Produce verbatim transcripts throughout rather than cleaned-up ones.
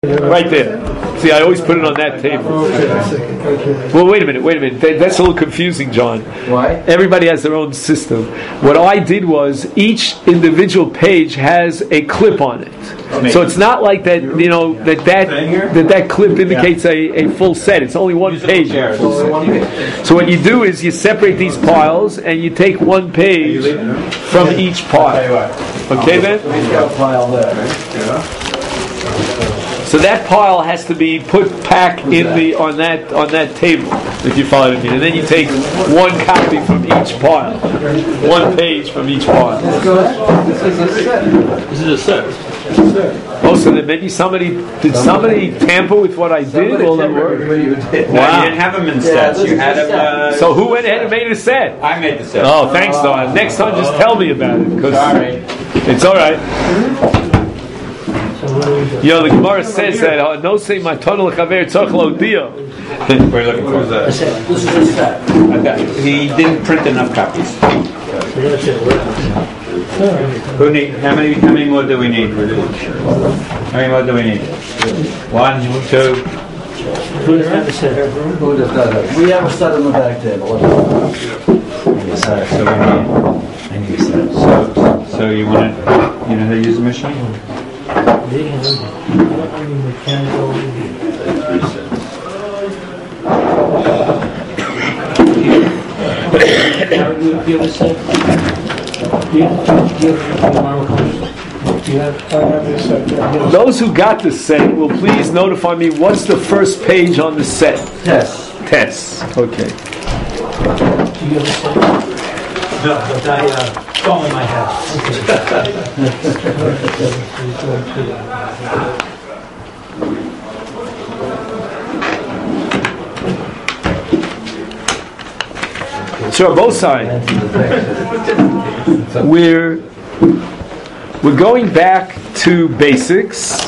Right there. See, I always put it on that table. Well, wait a minute, wait a minute. That, that's a little confusing, John. Why? Everybody has their own system. What I did was each individual page has a clip on it. So it's not like that, you know, that that that, that clip indicates a, a full set. It's only one page. So what you do is you separate these piles and you take one page from each pile. Okay, then? We've got a pile there. So that pile has to be put back in the on that on that table, if you follow me. And then you take one copy from each pile, one page from each pile. This is a set. This is a set. Oh, so then maybe somebody did somebody tamper with what I did? All that work. No, you didn't have them in sets. Yeah, you had them. Uh, So who went ahead and made a set? I made the set. Oh, thanks, Don. Next time, just tell me about it. Cause Sorry. it's all right. You know, the Gemara says that no say matonu l'chaver tzarich lo'odiah. We're looking for that. This is a set. He didn't print enough copies. Who need? How many? How many more do we need? How many more do we need? One, two. Who does have a set? Who does that? We have a set on the back table. So we need. I need a set. So, so you want to? You know how to use the machine? Those who got the set will please notify me what's the first page on the set. Test. Test. Okay. No, but I uh, phone in my house. So on both sides, we're we're going back to basics,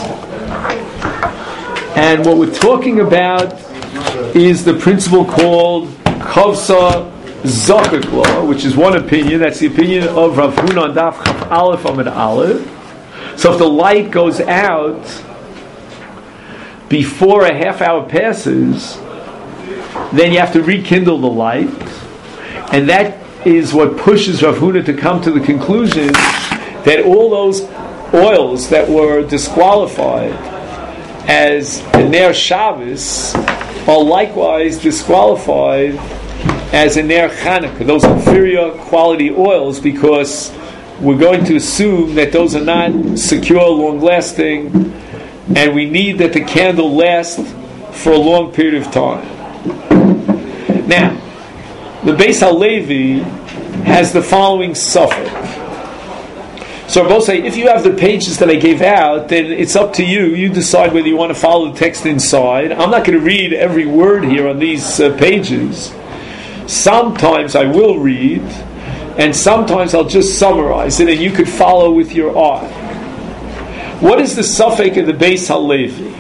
and what we're talking about is the principle called Chavsa Zakuk law, which is one opinion. That's the opinion of Rav Huna on Daf Chaf Aleph Amud Aleph. So if the light goes out before a half hour passes, then you have to rekindle the light, and that is what pushes Rav Huna to come to the conclusion that all those oils that were disqualified as a Ner Shabbos are likewise disqualified as a Ner Chanukah, those inferior quality oils, because we're going to assume that those are not secure, long-lasting, and we need that the candle last for a long period of time. Now, the Beis HaLevi has the following suffix. So I both say, if you have the pages that I gave out, then it's up to you. You decide whether you want to follow the text inside. I'm not going to read every word here on these uh, pages. Sometimes I will read, and sometimes I'll just summarize it, and you could follow with your eye. What is the suffix of the Beis HaLevi?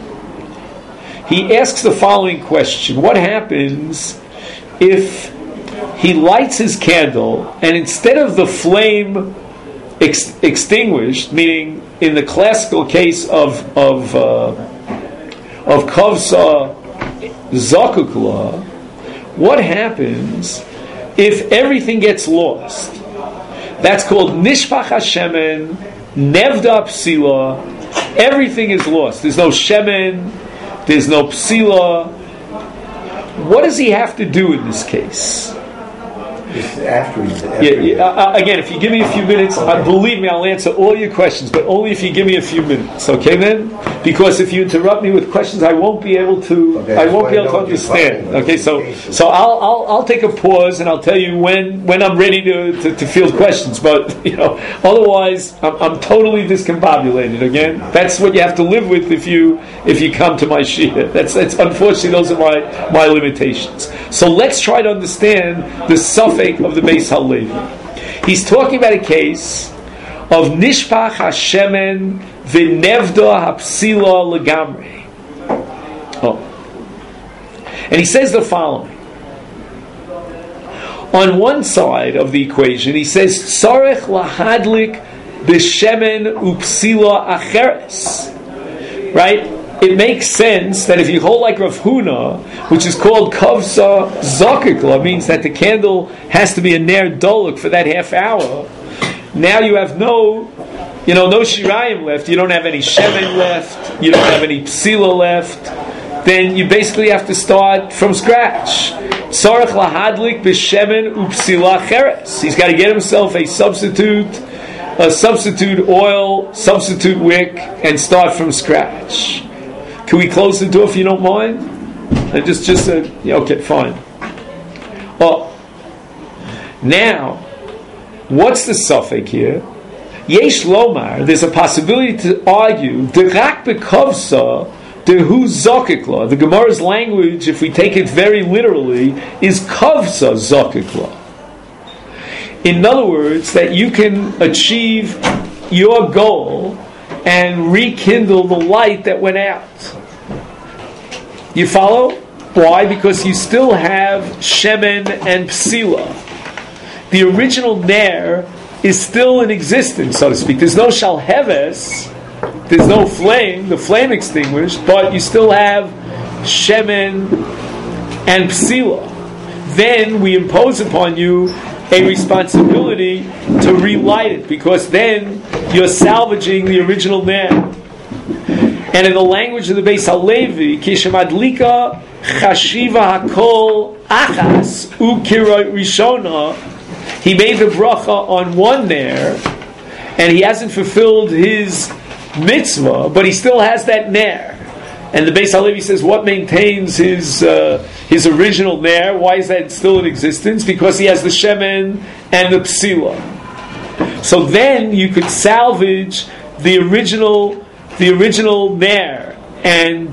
He asks the following question: what happens if he lights his candle, and instead of the flame ex- extinguished, meaning in the classical case of of uh, of Kavsa Zakuk law, what happens if everything gets lost? That's called Nishpach HaShemen, Nevda Psila. Everything is lost. There's no Shemen, there's no Psila. What does he have to do in this case? After he's Yeah, yeah, uh, again, if you give me a few minutes, uh, believe me, I'll answer all your questions, but only if you give me a few minutes, okay then? Because if you interrupt me with questions, I won't be able to. Okay, I won't be able to understand. Okay, so so I'll I'll I'll take a pause and I'll tell you when when I'm ready to to, to field questions. But you know, otherwise, I'm, I'm totally discombobulated. Again, that's what you have to live with if you if you come to my shia. That's that's unfortunately those are my my limitations. So let's try to understand the suffix of the Beis HaLevi. He's talking about a case of Nishpach HaShemen V'nevda HaPsila Legamri. Oh. And he says the following. On one side of the equation, he says, Tzarech lahadlik b'shemen upsila acheres. Right? it makes sense that if you hold like Rav Huna, which is called Kavsa Zakikla, means that the candle has to be a ner doluk for that half hour. Now you have no, you know, no shirayim left. You don't have any shemen left. You don't have any psila left. Then you basically have to start from scratch. Tzarech lahadlik b'shemen upsila cheres. He's got to get himself a substitute, a substitute oil, substitute wick, and start from scratch. Can we close the door if you don't mind? And just, just uh, yeah, okay, fine. Oh, now, what's the suffix here? Yesh lomar. There's a possibility to argue derak bekovsa dehu zokikla. The Gemara's language, if we take it very literally, is kavsa zokikla. In other words, that you can achieve your goal and rekindle the light that went out. You follow? Why? Because you still have shemen and psila. The original ner is still in existence, so to speak. There's no shalheves, there's no flame, the flame extinguished, but you still have shemen and psila. Then we impose upon you a responsibility to relight it, because then you're salvaging the original ner. And in the language of the Beis Halevi, kishamadlika chashiva hakol achas ukira rishona, he made the bracha on one ner, and he hasn't fulfilled his mitzvah, but he still has that ner. And the Beis Halevi says, what maintains his uh, his original ner? Why is that still in existence? Because he has the shemen and the psila. So then you could salvage the original the original ner and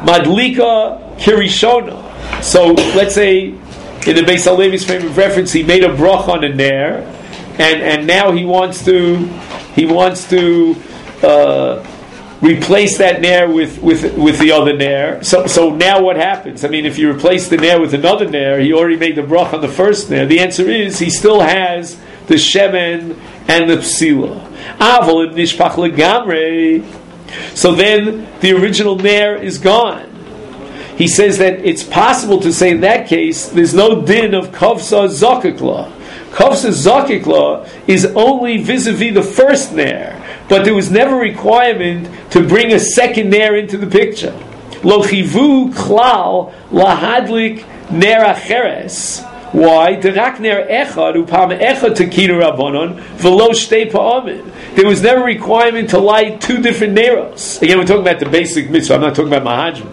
madlika kirishona. So let's say in the Beis Halevi's frame of reference, he made a brach on a ner, and and now he wants to he wants to. Uh, replace that ner with, with, with the other ner. So so now what happens? I mean, if you replace the ner with another ner, he already made the brach on the first ner. The answer is he still has the shemen and the psila. Avol nishpach legamre. So then the original ner is gone. He says that it's possible to say in that case there's no din of kavsa zakikla. Kavsa zakikla is only vis-a-vis the first ner. But there was never a requirement to bring a second ner into the picture. Lo chivu klal lahadlik ner acheres. Why? Derak ner echad upam echad tekinu rabbanon v'lo shtei pa'amin. There was never a requirement to light two different neros. Again, we're talking about the basic mitzvah. I'm not talking about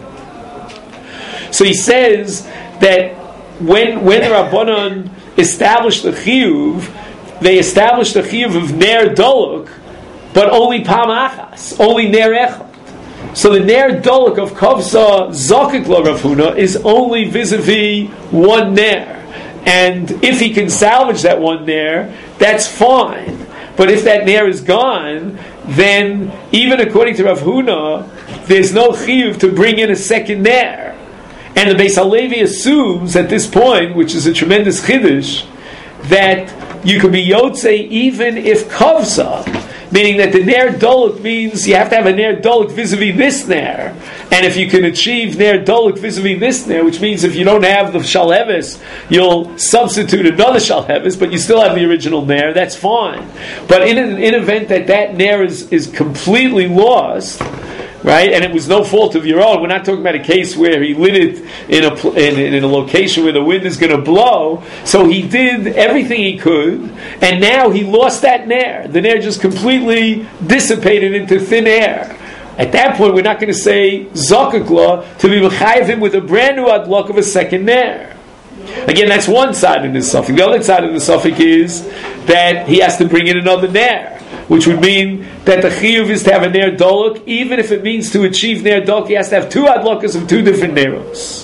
mahajim. So he says that when when the rabbanon established the chiyuv, they established the chiyuv of ner doluk, but only pam achas, only ner echad. So the ner doluk of kavsa zakik lo Rav Huna is only vis-a-vis one ner, and if he can salvage that one ner, that's fine. But if that ner is gone, then even according to Rav Huna, there's no chiyuv to bring in a second ner. And the Beis Halevi assumes at this point, which is a tremendous chiddush, that you could be yotzei even if kavsa, meaning that the ner doluk means you have to have a ner doluk vis-a-vis this ner, and if you can achieve ner doluk vis-a-vis this ner, which means if you don't have the shalheves, you'll substitute another shalheves, but you still have the original ner, that's fine. But in an in event that that ner is, is completely lost, right, and it was no fault of your own. We're not talking about a case where he lit it in a in, in a location where the wind is going to blow. So he did everything he could, and now he lost that ner. The ner just completely dissipated into thin air. At that point, we're not going to say zakakla to be mechayev him with a brand new adlok of a second ner. Again, that's one side of the suffix. The other side of the suffix is that he has to bring in another ner, which would mean that the chiyuv is to have a ner doluk, even if it means to achieve ner doluk, he has to have two adlokas of two different neros.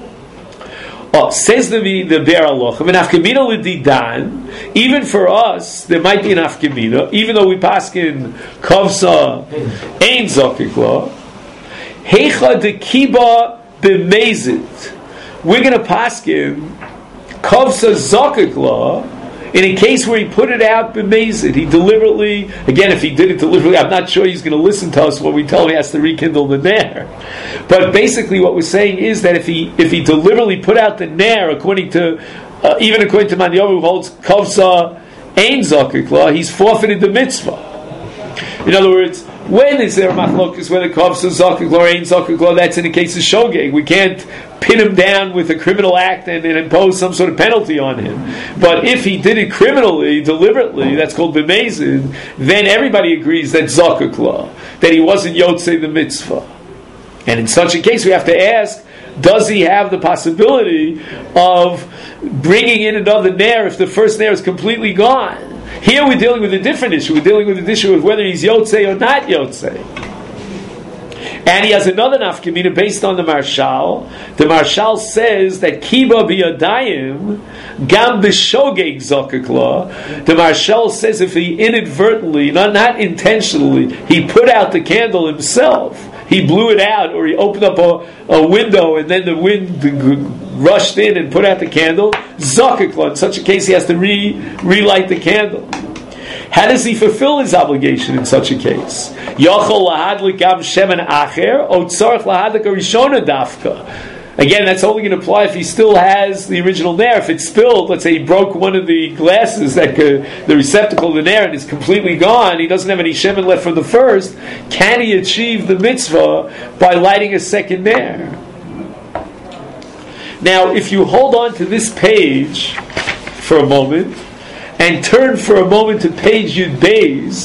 Oh, says the the Be'er Halacha, an afkamina l'didan, even for us, there might be an afkamina, even though we paskin kavsa ein zakikla, heicha de kiba b'mezit. We're going to paskin kavsa zakikla In a case where he put it out b'mezid, he deliberately, again, if he did it deliberately, I'm not sure he's going to listen to us when we tell him he has to rekindle the ner. But basically what we're saying is that if he if he deliberately put out the ner, according to, uh, even according to Man Yovu, who holds kovsa ein zakik law, he's forfeited the mitzvah. In other words, when is there a machlokus, whether kovsa zakik law or ein zakik law? That's in the case of shogeg. We can't pin him down with a criminal act and, and impose some sort of penalty on him. But if he did it criminally, deliberately, that's called b'mezid, then everybody agrees that zakuk law, that he wasn't yotzei the mitzvah. And in such a case, we have to ask, does he have the possibility of bringing in another ner if the first ner is completely gone? Here we're dealing with a different issue. We're dealing with an issue of whether he's yotzei or not yotzei. And he has another nafkamina based on the Marshal. The Marshal says that kiba biyadayim gam b'shogeg zakuk law. The Marshal says if he inadvertently, not not intentionally, he put out the candle himself, he blew it out, or he opened up a, a window and then the wind rushed in and put out the candle, zakuk law. In such a case, he has to re relight the candle. How does he fulfill his obligation in such a case? Yochol lahadlik gam shemen acher, o tzarich lahadlik arishona dafka. Again, that's only going to apply if he still has the original ner. If it's spilled, let's say he broke one of the glasses, that could, the receptacle of the ner, and is completely gone, he doesn't have any shemen left from the first, can he achieve the mitzvah by lighting a second ner? Now, if you hold on to this page for a moment, and turn for a moment to page Yud Beis,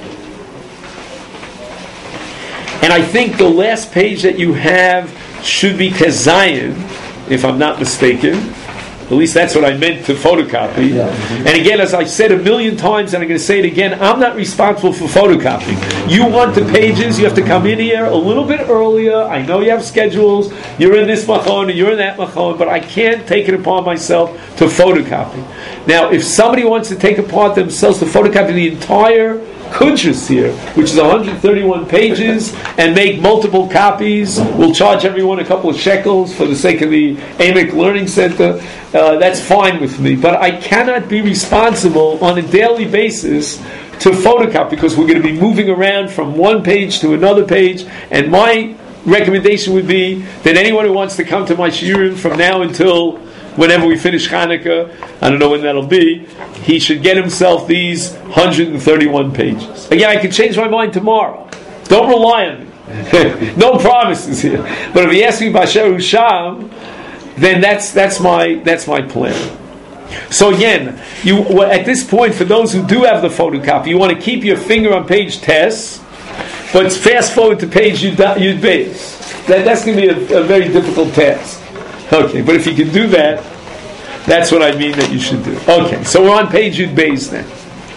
and I think the last page that you have should be Tezayin, if I'm not mistaken. At least that's what I meant to photocopy. Yeah. Mm-hmm. And again, as I've said a million times, and I'm going to say it again, I'm not responsible for photocopying. You want the pages, you have to come in here a little bit earlier. I know you have schedules. You're in this machon, and you're in that machon, but I can't take it upon myself to photocopy. Now, if somebody wants to take upon themselves to photocopy the entire Kuntrus here, which is one hundred thirty-one pages, and make multiple copies, we'll charge everyone a couple of shekels for the sake of the Amek Learning Center. Uh, that's fine with me, but I cannot be responsible on a daily basis to photocopy, because we're going to be moving around from one page to another page, and my recommendation would be that anyone who wants to come to my shiurim from now until whenever we finish Hanukkah, I don't know when that'll be, he should get himself these one hundred thirty-one pages. Again, I can change my mind tomorrow. Don't rely on me. No promises here. But if he asks me Basher Usham, then that's that's my that's my plan. So again, you at this point, for those who do have the photocopy, you want to keep your finger on page Tes, but fast forward to page Yud Beis. That, that's going to be a, a very difficult task. Okay, but if you can do that, that's what I mean that you should do. Okay, so we're on page Yud Beis then.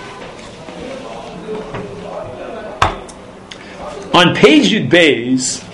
On page Yud Beis,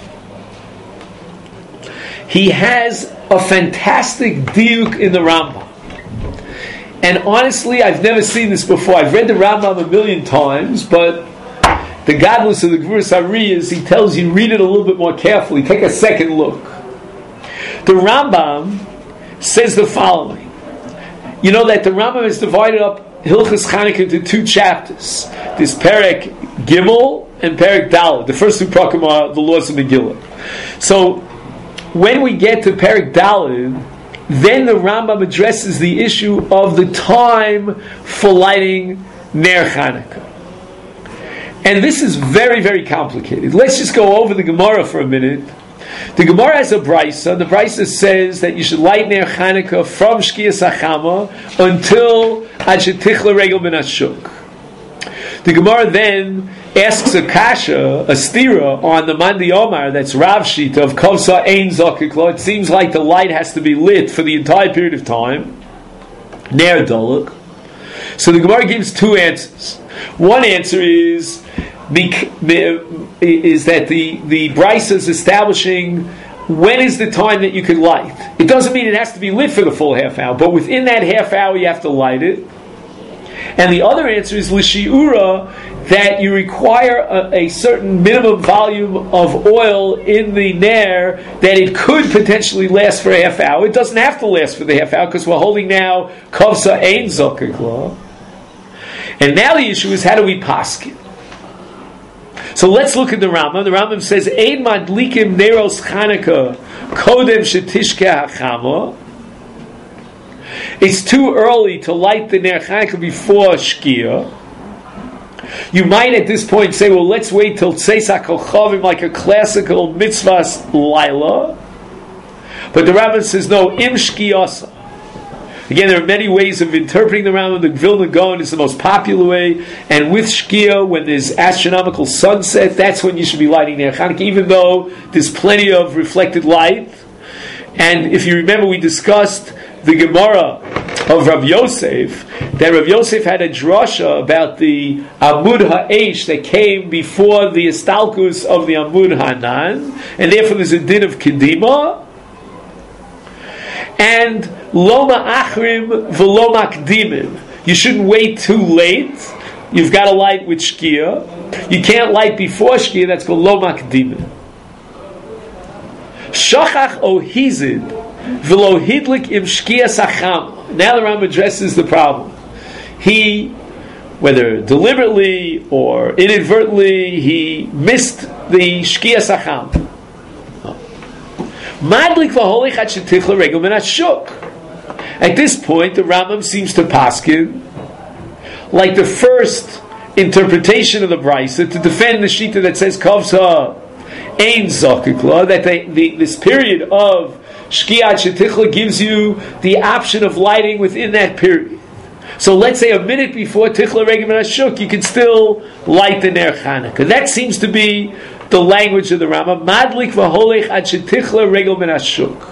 he has a fantastic diuk in the Rambam. And honestly, I've never seen this before. I've read the Rambam a million times, but the godless of the Gvuras Ari is, he tells you, read it a little bit more carefully. Take a second look. The Rambam says the following. You know that the Rambam is divided up Hilchas Chanukah into two chapters. There's Perek Gimel and Perek Daled. The first two prakim are the laws of Megillah. So when we get to Perek Daled, then the Rambam addresses the issue of the time for lighting Ner Chanukah. And this is very, very complicated. Let's just go over the Gemara for a minute. The Gemara has a brisa. The brisa says that you should light Ner Chanukah from Shkiyas Achama until Ad Shetichla Regel Ben Ashuk. The Gemara then asks a kasha, a stira, on the Mandi Omar, that's Rav Shita of Kovsa Ein Zakuk Lo. It seems like the light has to be lit for the entire period of time. Ner Doluk. So the Gemara gives two answers. One answer is the, the, is that the, the Brisa is establishing when is the time that you can light. It doesn't mean it has to be lit for the full half hour, but within that half hour you have to light it. And the other answer is L'shi'ura, that you require a, a certain minimum volume of oil in the nair that it could potentially last for a half hour. It doesn't have to last for the half hour because we're holding now kovsa ein zokek law. And now the issue is, how do we paskin? So let's look at the Rambam. The Rambam says, ein madlikim neros Chanukah kodem shetishke hachama. It's too early to light the ner Chanukah before Shkia. You might at this point say, well, let's wait till Tzeis HaKochavim, like a classical mitzvahs laila. But the Rambam says, no, im Shkiyasa. Again, there are many ways of interpreting the Rambam. The Vilna Gaon is the most popular way. And with Shkia, when there's astronomical sunset, that's when you should be lighting ner Chanukah, even though there's plenty of reflected light. And if you remember, we discussed the Gemara of Rav Yosef, that Rav Yosef had a drasha about the Amud Ha'esh that came before the Estalkus of the Amud Hanan, and therefore there's a din of Kedima, and Loma Achrim V'lo Makdimim. You shouldn't wait too late. You've got to light with Shkia. You can't light before Shkia, that's called Lo Makdimim. Shachach O Hizid V'lo Hidlik Im Shkia Sacham. Now the Rambam addresses the problem. He, whether deliberately or inadvertently, he missed the Shkia Sacham. Madlik V'holich Ad Shetichla Regel Min Hashuk. At this point, the Rambam seems to paskin like the first interpretation of the Brisa to defend the Shita that says Kovsa Ein Zokikla, that they, the, this period of Shkiat Shetichla gives you the option of lighting within that period. So let's say a minute before Tichla Regel Min Hashuk, you can still light the Ner Chanukah. That seems to be the language of the Rambam. Madlik v'holech ad shetichla regel min hashuk.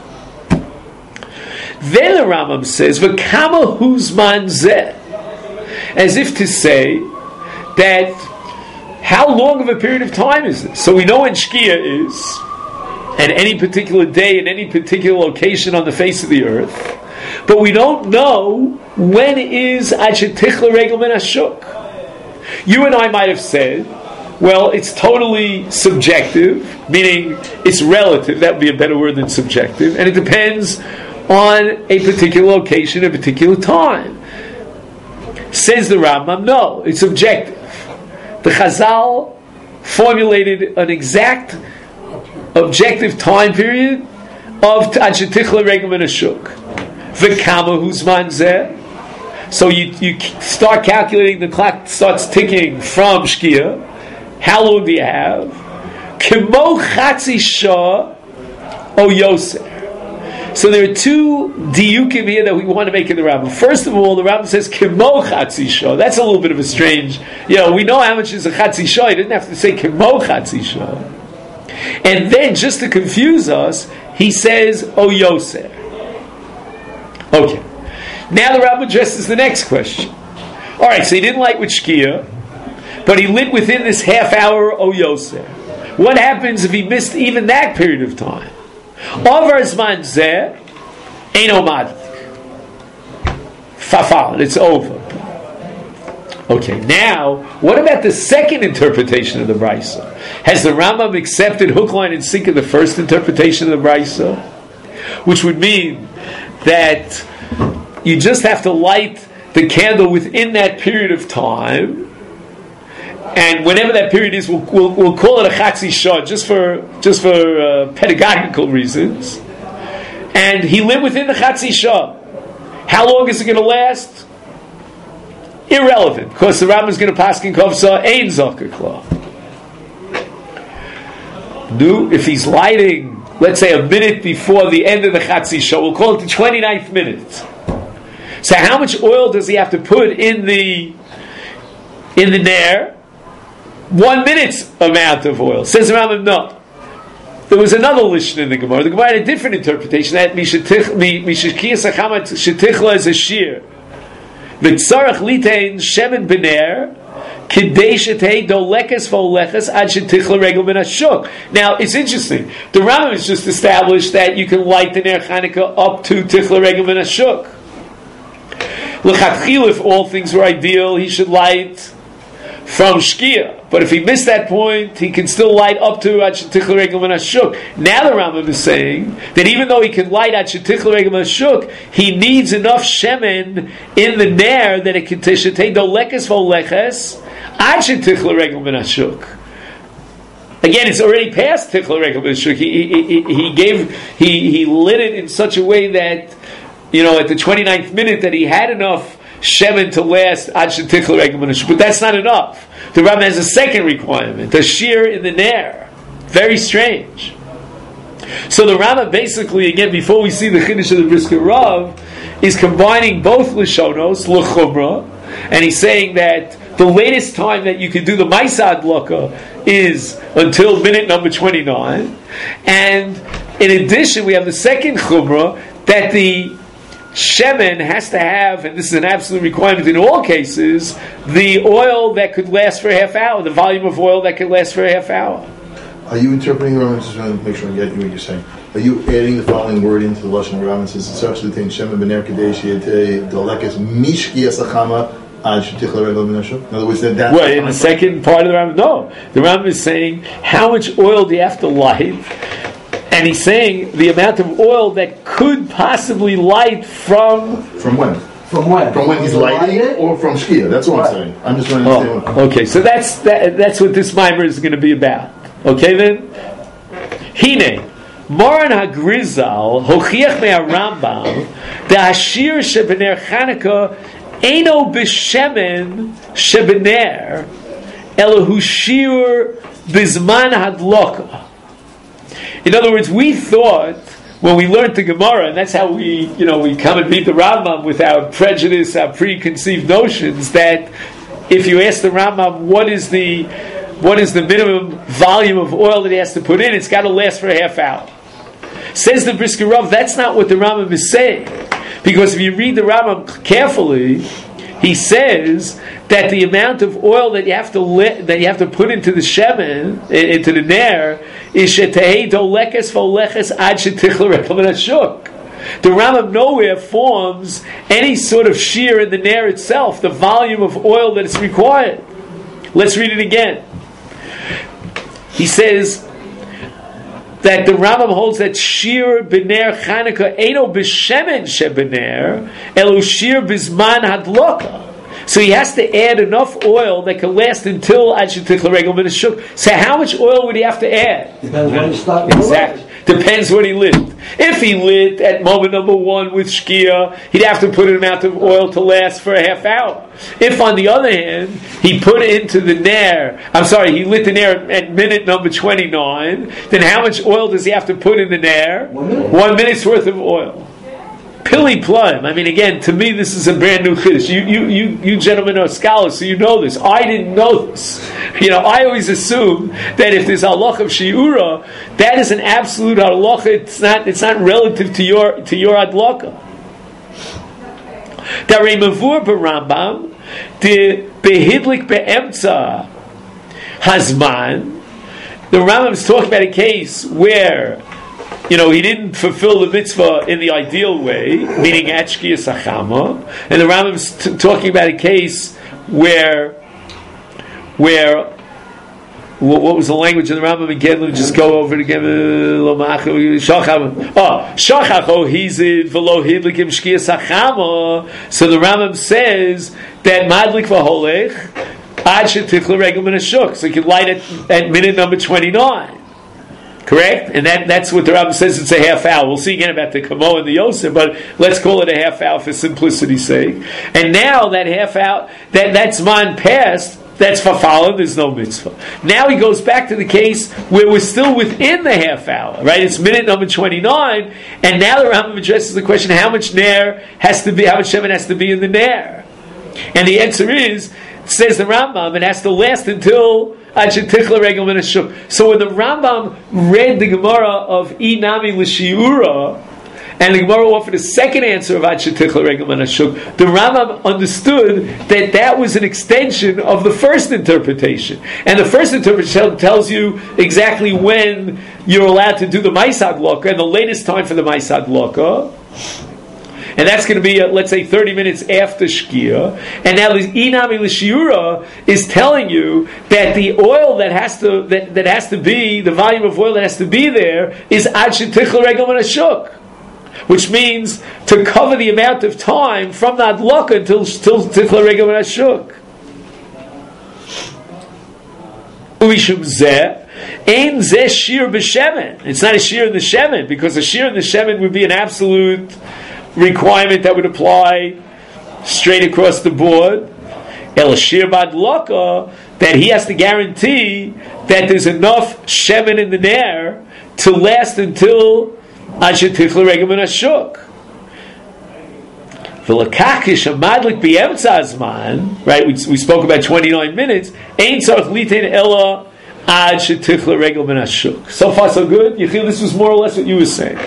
Then the Rambam says, v'kama huzman zeh, as if to say that how long of a period of time is this? So we know when Shkia is, and any particular day in any particular location on the face of the earth, but we don't know when is ad shetichla regel min hashuk. You and I might have said, well, it's totally subjective, meaning it's relative. That would be a better word than subjective. And it depends on a particular location, a particular time. Says the Rambam, no, it's objective. The Chazal formulated an exact objective time period of Ad Shetichla Regel Min Hashuk. V'kama huzman zeh. So you, you start calculating, the clock starts ticking from Shkia. How long do you have? Kimo chatzi shah o yoser. So there are two diukim here that we want to make in the Rambam. First of all, the Rambam says kimo chatzi shah. That's a little bit of a strange. You know, we know how much is a chatzi shah. He didn't have to say kimo chatzi shah. And then, just to confuse us, he says o yoser. Okay. Now the Rambam addresses the next question. All right. So he didn't light with shkia, but he lit within this half hour o yoser. What happens if he missed even that period of time? Over zman zeh eino madlik. Fafal, it's over. Okay, now what about the second interpretation of the Brisa? Has the Rambam accepted hook, line, and sinker the first interpretation of the Brisa, which would mean that you just have to light the candle within that period of time? And whenever that period is, we'll, we'll, we'll call it a chatzi shah, just for just for uh, pedagogical reasons. And he lived within the chatzi shah. How long is it going to last? Irrelevant, because the Rambam is going to paskin kovsa ein zakir kla. No, if he's lighting, let's say a minute before the end of the chatzi shah, we'll call it the twenty-ninth minute. So how much oil does he have to put in the in the nair? One minute's amount of oil. Says the Rambam, no. There was another lishon in the Gemara. The Gemara had a different interpretation. That mishakiyas achamat shetichla is a shear. V'tzarach litein shemen b'ner kidei shetei dolekes v'olechas ad shetichla regel min hashuk. Now, it's interesting. The Rambam has just established that you can light the ner Chanukah up to tichla regel min hashuk. L'chatchil, if all things were ideal, he should light from Shkia. But if he missed that point, he can still light up to Ad Shetichel Regel Min Hashuk. Now the Rambam is saying that even though he can light Ad Shetichel Regel Min Hashuk, he needs enough shemen in the nair that it can take dolekes voleches Ad Shetichel Regel Min Hashuk. Again, it's already past Tichel Regel Min Hashuk. He, he, he gave, he, he lit it in such a way that, you know, at the twenty-ninth minute that he had enough shemen to last Ad Shetichel Regel Min Hashuk. But that's not enough. The Rambam has a second requirement, the shear in the nair. Very strange. So the Rambam basically, again, before we see the Chiddush of the Brisker Rav, is combining both Lishonos, L'chumra, and he's saying that the latest time that you can do the Maisa Adlaka is until minute number twenty-nine. And in addition, we have the second Chumrah that the Shemen has to have, and this is an absolute requirement in all cases, the oil that could last for a half hour, the volume of oil that could last for a half hour. Are you interpreting the Rambam? Just trying to make sure I get what you're saying. Are you adding the following word into the Lashon Rambam? It says, "Such the thing Shemen Bener Kadesh Yete Dolekes Mishki Asachama." In other words, that that's well, in the second part of the Rambam, no. The Rambam is saying how much oil do you have to light, and he's saying the amount of oil that could possibly light from from when, from when, from when he's lighting, light or from Shkia. That's what right. I'm saying. I'm just trying to understand. Oh, okay, so that's that, that's what this mimer is going to be about. Okay, then, Hine. Moran HaGrizal Hochiach Mei HaRambam the Hashir Shebener Chanukah Eino b'shemen shebener elohu shiur bizman hadloka. In other words, we thought when we learned the Gemara, and that's how we, you know, we come and meet the Rambam with our prejudice, our preconceived notions, that if you ask the Rambam what is the what is the minimum volume of oil that he has to put in, it's got to last for a half hour. Says the Brisker Rav, that's not what the Rambam is saying. Because if you read the Rambam carefully, he says that the amount of oil that you have to li- that you have to put into the shemen, into the nair, is shetehei dolekes voleches ad shetichel regel min hashuk. The Rambam nowhere forms any sort of shear in the nair itself, the volume of oil that is required. Let's read it again. He says that the Rambam holds that shir b'ner Chanukah eino b'shemen shebener elu shir b'zman hadloka. So he has to add enough oil that can last until Ad Shetichel Regel Min Hashuk. So how much oil would he have to add? Depends when he starts. Exactly. Depends when he lit. If he lit at moment number one with Shkia, he'd have to put an amount of oil to last for a half hour. If, on the other hand, he put it into the nair, I'm sorry, he lit the nair at minute number twenty-nine, then how much oil does he have to put in the nair? One minute. One minute's worth of oil. Pili plum. I mean, again, to me, this is a brand new chiddush. You, you, you, you gentlemen are scholars, so you know this. I didn't know this. You know, I always assume that if there's halach of shiura, that is an absolute halach. It's not. It's not relative to your to your adlaka. Darei mavur b'Rambam the behidlik be'emtza hazman. The Rambam is talking about a case where, you know, he didn't fulfill the mitzvah in the ideal way, meaning Achkiya Sachama. And the Rambam is t- talking about a case where, where, what, what was the language of the Rambam again? Let me just go over it again. Oh, Shachacho hizid v'lo hidlikim shkiya Sachama. So the Rambam says that Madlik v'holech ad shetichel regel min hashuk. So you can light it at minute number twenty-nine. Correct? And that, that's what the Rambam says, it's a half hour. We'll see again about the Kamo and the Yosef, but let's call it a half hour for simplicity's sake. And now that half hour, that, that's man passed, that's Fafala, there's no mitzvah. Now he goes back to the case where we're still within the half hour, right? It's minute number twenty-nine, and now the Rambam addresses the question, how much nair has to be, how much shemen has to be in the nair? And the answer is, says the Rambam, it has to last until Ad Shetichel Regel Min Hashuk. So when the Rambam read the Gemara of Inami L'Shiura, and the Gemara offered a second answer of Ad Shetichel Regel Min Hashuk, the Rambam understood that that was an extension of the first interpretation. And the first interpretation tells you exactly when you're allowed to do the Maisad Loka, and the latest time for the Maisad Loka and that's going to be, uh, let's say, thirty minutes after Shkia. And now the Inami L'Shiura is telling you that the oil that has to that, that has to be, the volume of oil that has to be there is Ad Shetichla Regel Min Hashuk, which means to cover the amount of time from the Adlaka until till Tichla Regel Min Hashuk. Uishum Zeh. Ein zeh shir b'shemen. It's not a shir in the shemen, because a shir in the shemen would be an absolute requirement that would apply straight across the board. El shir b'adlaka, that he has to guarantee that there's enough shemen in the nair to last until asher tichla regel min hashuk. V'lakakish amadlik b'emtza azman. Right, we, we spoke about twenty-nine minutes. Ein tzarich litein ella Ad shetichla regel min hashuk. So far, so good. You feel this was more or less what you were saying.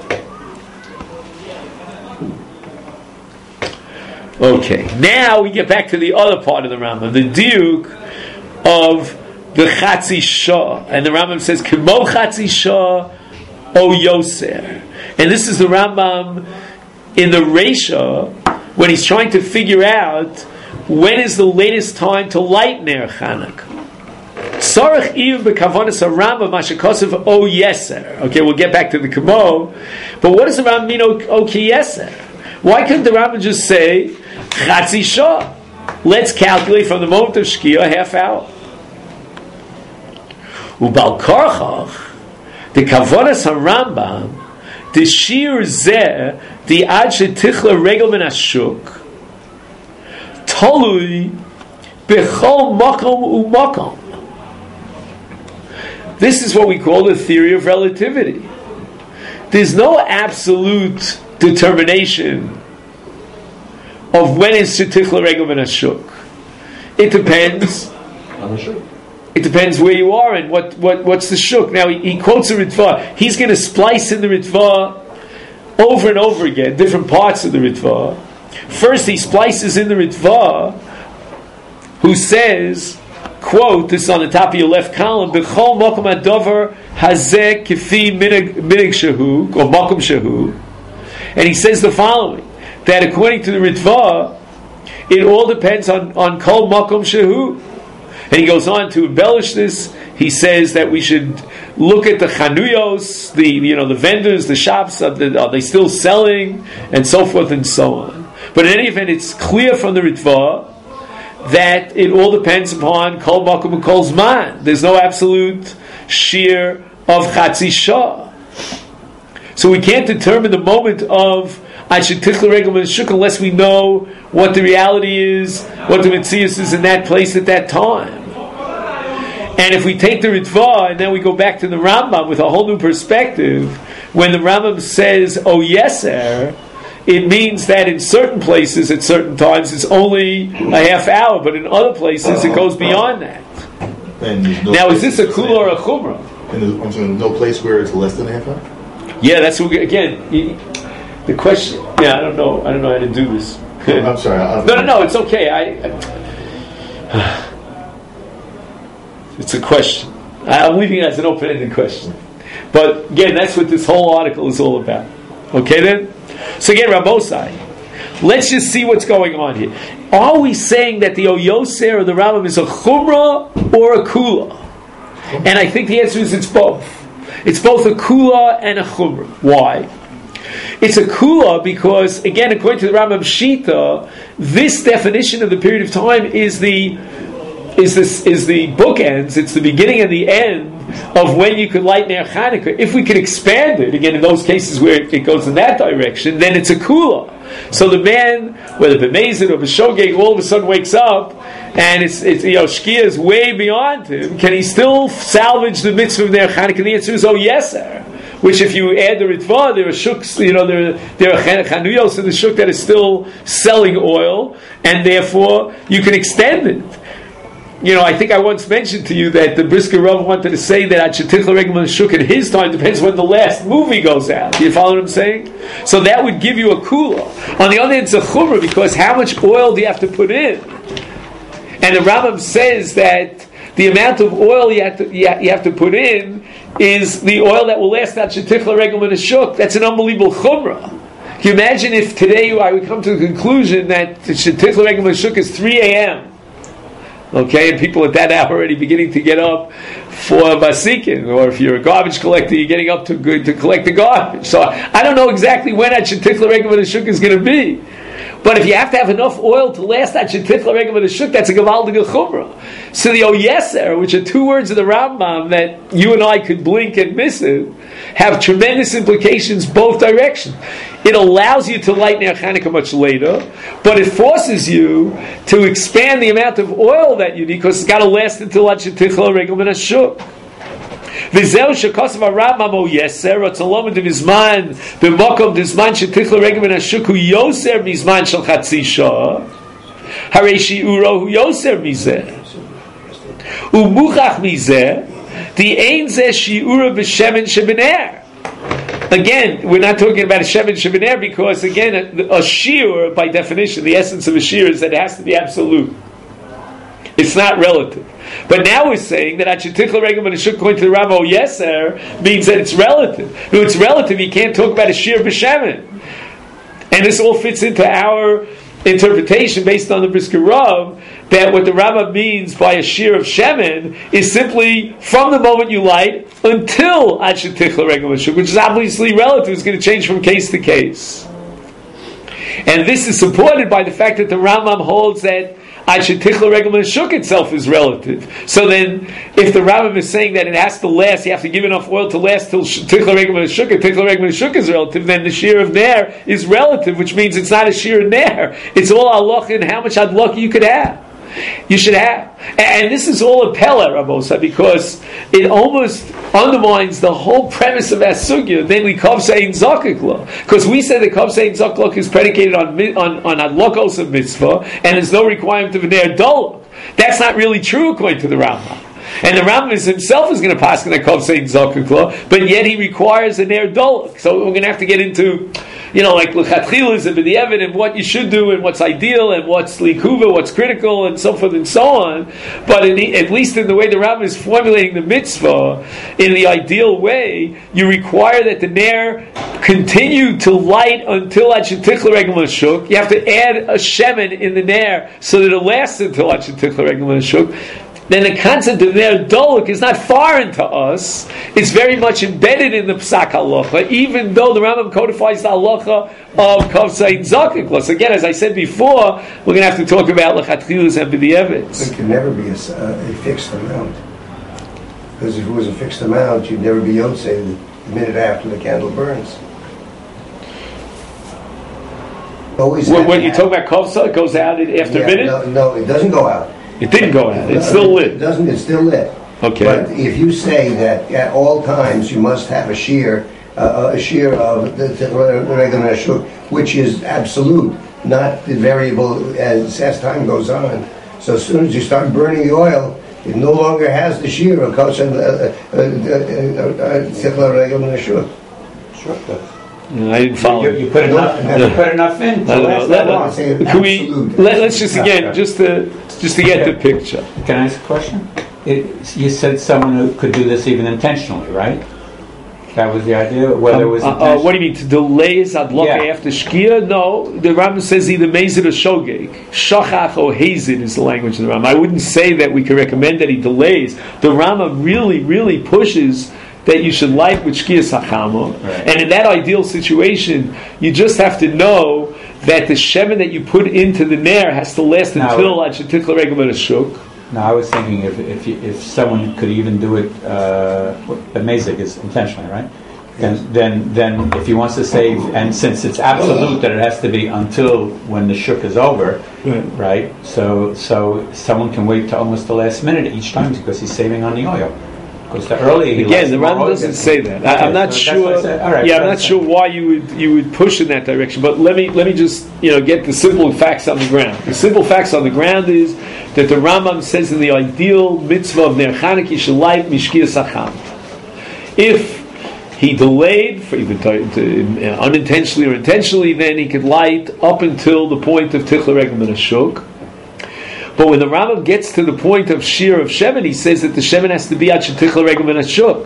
Okay, now we get back to the other part of the Rambam, the diuk of the Chatzi Shah, and the Rambam says Kimo Chatzi Shah O Yoser, and this is the Rambam in the Reisha when he's trying to figure out when is the latest time to light Ner Chanukah. Sarach Iv b'kavanas Rambam mashakasav O Yeser. Okay, we'll get back to the Kamo, but what does the Rambam mean O, o Ki Yeser? Why couldn't the Rambam just say Chatzi Shah? Let's calculate from the moment of Shkia a half hour. Ubal Karchach, the Kavanas Rambam, the Shir Zeh, the Ad Shetichla Regel Min Hashuk, Tolui B'chol Makom U'Makom. This is what we call the theory of relativity. There's no absolute determination of when is Shetichla Regel Min Hashuk. It depends. It depends where you are and what, what what's the shuk. Now he, he quotes a Ritva. He's going to splice in the Ritva over and over again, different parts of the Ritva. First he splices in the Ritva who says, quote, this is on the top of your left column, B'chol mokum adover hazeh kifi minig shehu, or mokum shehu. And he says the following, that according to the Ritva, it all depends on, on kol mokum shehu. And he goes on to embellish this. He says that we should look at the chanuyos, the you know the vendors, the shops. Are, the, are they still selling, and so forth and so on. But in any event, it's clear from the Ritva that it all depends upon kol makom and kol zman. There's no absolute shear of Chatzi Shah. So we can't determine the moment of Asher Tichla Regel Min Hashuk unless we know what the reality is, what the Metzius is in that place at that time. And if we take the Ritva and then we go back to the Rambam with a whole new perspective, when the Rambam says O Yeser, it means that in certain places at certain times it's only a half hour, but in other places it goes beyond that. No now is this a Kula or a Chumrah? And there's, I'm saying, no place where it's less than a half hour? Yeah, that's what we, again, you, the question, yeah, I don't know, I don't know how to do this. I'm sorry. I, no, no, no, it's okay. I, I it's a question. I'm leaving it as an open-ended question. But again, that's what this whole article is all about. Okay then? So again, Rabosai, let's just see what's going on here. Are we saying that the Oyoser or the Rambam is a Chumrah or a Kula? And I think the answer is it's both. It's both a Kula and a Chumrah. Why? It's a Kula because, again, according to the Rambam Shita, this definition of the period of time is the is this is the bookends. It's the beginning and the end of when you could light Ner Chanukah. If we could expand it, again, in those cases where it goes in that direction, then it's a Kula. So the man, whether B'mezid or B'shogeg, all of a sudden wakes up and it's, it's you know, Shkia is way beyond him. Can he still salvage the mitzvah of Ner Chanukah? The answer is, oh yes, sir. Which, if you add the Ritva, there are shuks, you know, there, there are chanuyos in the shuk that is still selling oil, and therefore you can extend it. You know, I think I once mentioned to you that the Brisker Rav wanted to say that at Shetichla Regel Min Hashuk at his time depends when the last movie goes out. Do you follow what I'm saying? So that would give you a Kula. On the other hand, it's a Chumrah, because how much oil do you have to put in? And the Rambam says that the amount of oil you have to, you have to put in is the oil that will last at Shetichla Regel Min Hashuk. That's an unbelievable Chumrah. Can you imagine if today I would come to the conclusion that Shetichla Regel Meshuk is three a.m. Okay, and people at that hour are already beginning to get up for Basikin, or if you're a garbage collector, you're getting up to to collect the garbage. So I don't know exactly when that Shetichla Regel Meshuk is going to be. But if you have to have enough oil to last that Shetichla Regel Meshuk, that's a Gavaldig Chumrah. So the Oyeser, which are two words of the Rambam that you and I could blink and miss it, have tremendous implications both directions. It allows you to light Ner Chanukah much later, but it forces you to expand the amount of oil that you need, because it's got to last until that Shetichla Regel Meshuk. V'zeu shekosav Rambam Oyeser atzalom devizman b'mokom devizman Shetichla Regel Meshuk hu yoser mizman shel chatzi shah harei shiuro hu yoser mizeh u'muchach mizeh the ein zeh shiura b'shemen shebener. Again, we're not talking about a shemen shebener, because again, a, a shiur, by definition, the essence of a shiur is that it has to be absolute. It's not relative. But now we're saying that Shetichla Regel Meshuk, according to the Rambam Oyeser, means that it's relative. If it's relative, you can't talk about a shiur b'shemen. And this all fits into our interpretation based on the Brisker Rav, that what the Rambam means by a shiur of shemen is simply from the moment you light until Ad Shetichla Regel Meshuk, which is obviously relative. It's going to change from case to case. And this is supported by the fact that the Rambam holds that Ad Shetichla Regel Meshuk itself is relative. So then, if the Rambam is saying that it has to last, you have to give enough oil to last till Shetichla Regel Meshuk, and Shetichla Regel Meshuk is relative, then the shear of Ner is relative, which means it's not a shear of Ner. It's all Allah in how much Adlaka you could have. You should have. And this is all a Pella, Rabosa, because it almost undermines the whole premise of Asugya, namely Kav Sein Zakikla. Because we said that Kav Sein Zakikla is predicated on on, on Adlakos of Mitzvah, and there's no requirement of an Ner Dolok. That's not really true according to the Rambam. And the Rambam himself is going to pass on that Kav Sein Zakikla, but yet he requires a Ner Dolok. So we're going to have to get into, you know, like l'chatchilas and b'diavad, and what you should do, and what's ideal, and what's likuva, what's critical, and so forth and so on. But in the, at least in the way the Rambam is formulating the mitzvah, in the ideal way, you require that the ner continue to light until Ad Shetichla Regel Meshuk. You have to add a shemen in the ner so that it lasts until Ad Shetichla Regel Meshuk. Then the concept of Ner Dolok is not foreign to us. It's very much embedded in the Psak Halacha, even though the Rambam codifies the Halacha of Kav Sein Zakikla. So again, as I said before, we're going to have to talk about L'chatchilas and B'di'evitz. It can never be a, uh, a fixed amount. Because if it was a fixed amount, you'd never be Yotzei the minute after the candle burns. Always. When, when you talk about Kovsa, it goes out after yeah, a minute? No, no, it doesn't go out. It didn't go out. It's still lit. It doesn't. It's still lit. Okay. But if you say that at all times you must have a shear, uh, a shear of the, the regular Meshuk, which is absolute, not the variable as as time goes on. So as soon as you start burning the oil, it no longer has the shear of kosher regular Meshuk. Sure it does. No, I didn't follow. You, you put enough. You put enough in. To last that long. Can we? Let, let's just again, just to just to get the picture. Can I ask a question? It, you said someone who could do this even intentionally, right? That was the idea. Whether it was. Um, uh, uh, what do you mean to delay his adlaka Yeah. after shkia? No, the Rambam says either mezid or shogeg, shachach or hazid is the language of the Rambam. I wouldn't say that we could recommend that he delays. The Rambam really, really pushes that you should light with shkia sachama, right. And in that ideal situation, you just have to know that the shemen that you put into the ner has to last Now, until Ad Shetichla Regel Meshuk. No, I was thinking if if you, if someone could even do it, uh, the mezik is intentionally, right? Then, then, then, if he wants to save, and since it's absolute that it has to be until when the shuk is over, Right. right? So, so someone can wait to almost the last minute each time because he's saving on the oil. Because the earlier he Again, the more Rambam oil doesn't gets- say that. Okay, I, I'm not so that's sure. what I said. All right, yeah, so I'm not that's sure fine. why you would you would push in that direction. But let me let me just you know get the simple facts on the ground. The simple facts on the ground is that the Rambam says in the ideal mitzvah of Ner Chanukah you should light mishkia sacham. If he delayed, for even to, to, uh, unintentionally or intentionally, then he could light up until the point of Tichla Regel Meshuk. But when the Rambam gets to the point of shear of shemen, he says that the shemen has to be at Tichla Regel Meshuk,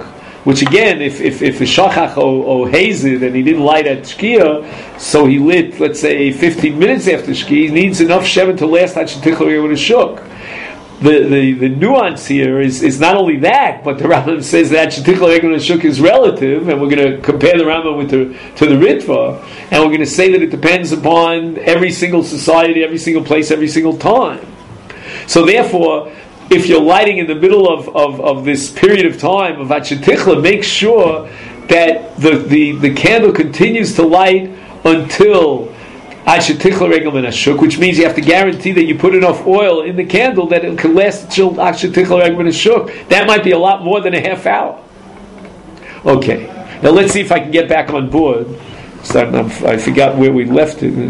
which again, if if if a shachach or, or hazed and he didn't light at shkia, so he lit, let's say, fifteen minutes after shkia, he needs enough shemen to last at shetichel with a shuk. The, the the nuance here is, is not only that, but the Rambam says that shetichel with a shuk is relative, and we're going to compare the Rambam with the to the Ritva, and we're going to say that it depends upon every single society, every single place, every single time. So therefore, if you're lighting in the middle of, of, of this period of time of Achetichla, make sure that the, the, the candle continues to light until Achetichla Regel Min Hashuk, which means you have to guarantee that you put enough oil in the candle that it can last until Achetichla Regel Min Hashuk. That might be a lot more than a half hour. Okay, now let's see if I can get back on board. I forgot where we left it.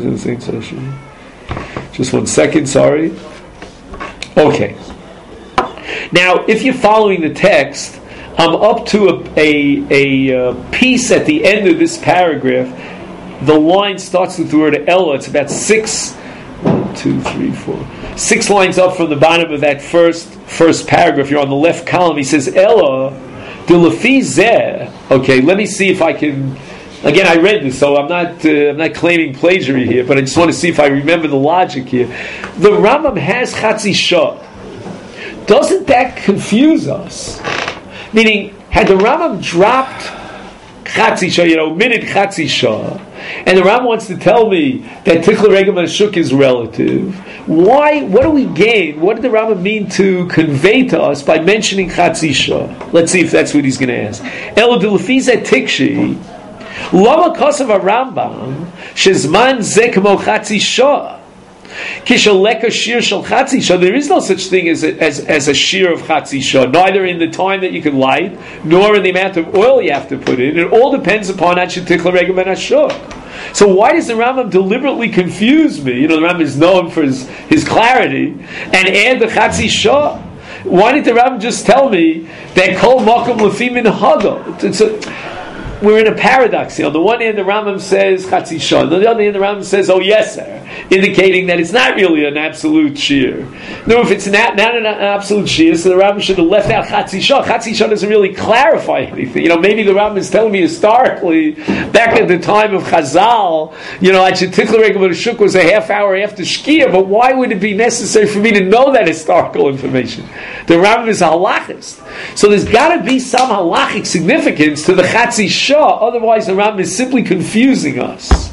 Just one second, sorry. Okay. Now, if you're following the text, I'm up to a, a, a, a piece at the end of this paragraph. The line starts with the word Ella. It's about six, one, two, three, four, six lines up from the bottom of that first first paragraph. You're on the left column. He says Ella de lefi zeh. Okay, let me see if I can. Again, I read this, so I'm not uh, I'm not claiming plagiarism here, but I just want to see if I remember the logic here. The Rambam has Chatzi Shah. Doesn't that confuse us? Meaning, had the Rambam dropped Chatzi Shah, you know, omitted Chatzi Shah, and the Rambam wants to tell me that Tichel Regel Min Hashuk is relative, why, what do we gain? What did the Rambam mean to convey to us by mentioning Chatzi Shah? Let's see if that's what he's going to ask. Elo de lefi zeh tikshi, lama kosav HaRambam, shezman zeh k'mo Chatzi Shah. There is no such thing as a, as, as a shear of Chatzi Shah, neither in the time that you can light, nor in the amount of oil you have to put in. It all depends upon Achetichla Regel Min Hashuk. So why does the Rambam deliberately confuse me? You know, the Rambam is known for his, his clarity, and add the Chatzi Shah. Why didn't the Rambam just tell me that Kol Makom Lefi Min Hagel? It's a We're in a paradox here. On the one hand, the Rambam says Chatzi Shah. On the other hand, the Rambam says, "Oh yes, sir," indicating that it's not really an absolute shear. No, if it's not, not an absolute shear, so the Rambam should have left out Chatzi Shah. Chatzi Shah doesn't really clarify anything. You know, maybe the Rambam is telling me historically, back at the time of Chazal, you know, Achetichla Regel Min Hashuk was a half hour after Shkia. But why would it be necessary for me to know that historical information? The Rambam is a halachist, so there's got to be some halachic significance to the Chatzi Shah. Otherwise, the Rambam is simply confusing us.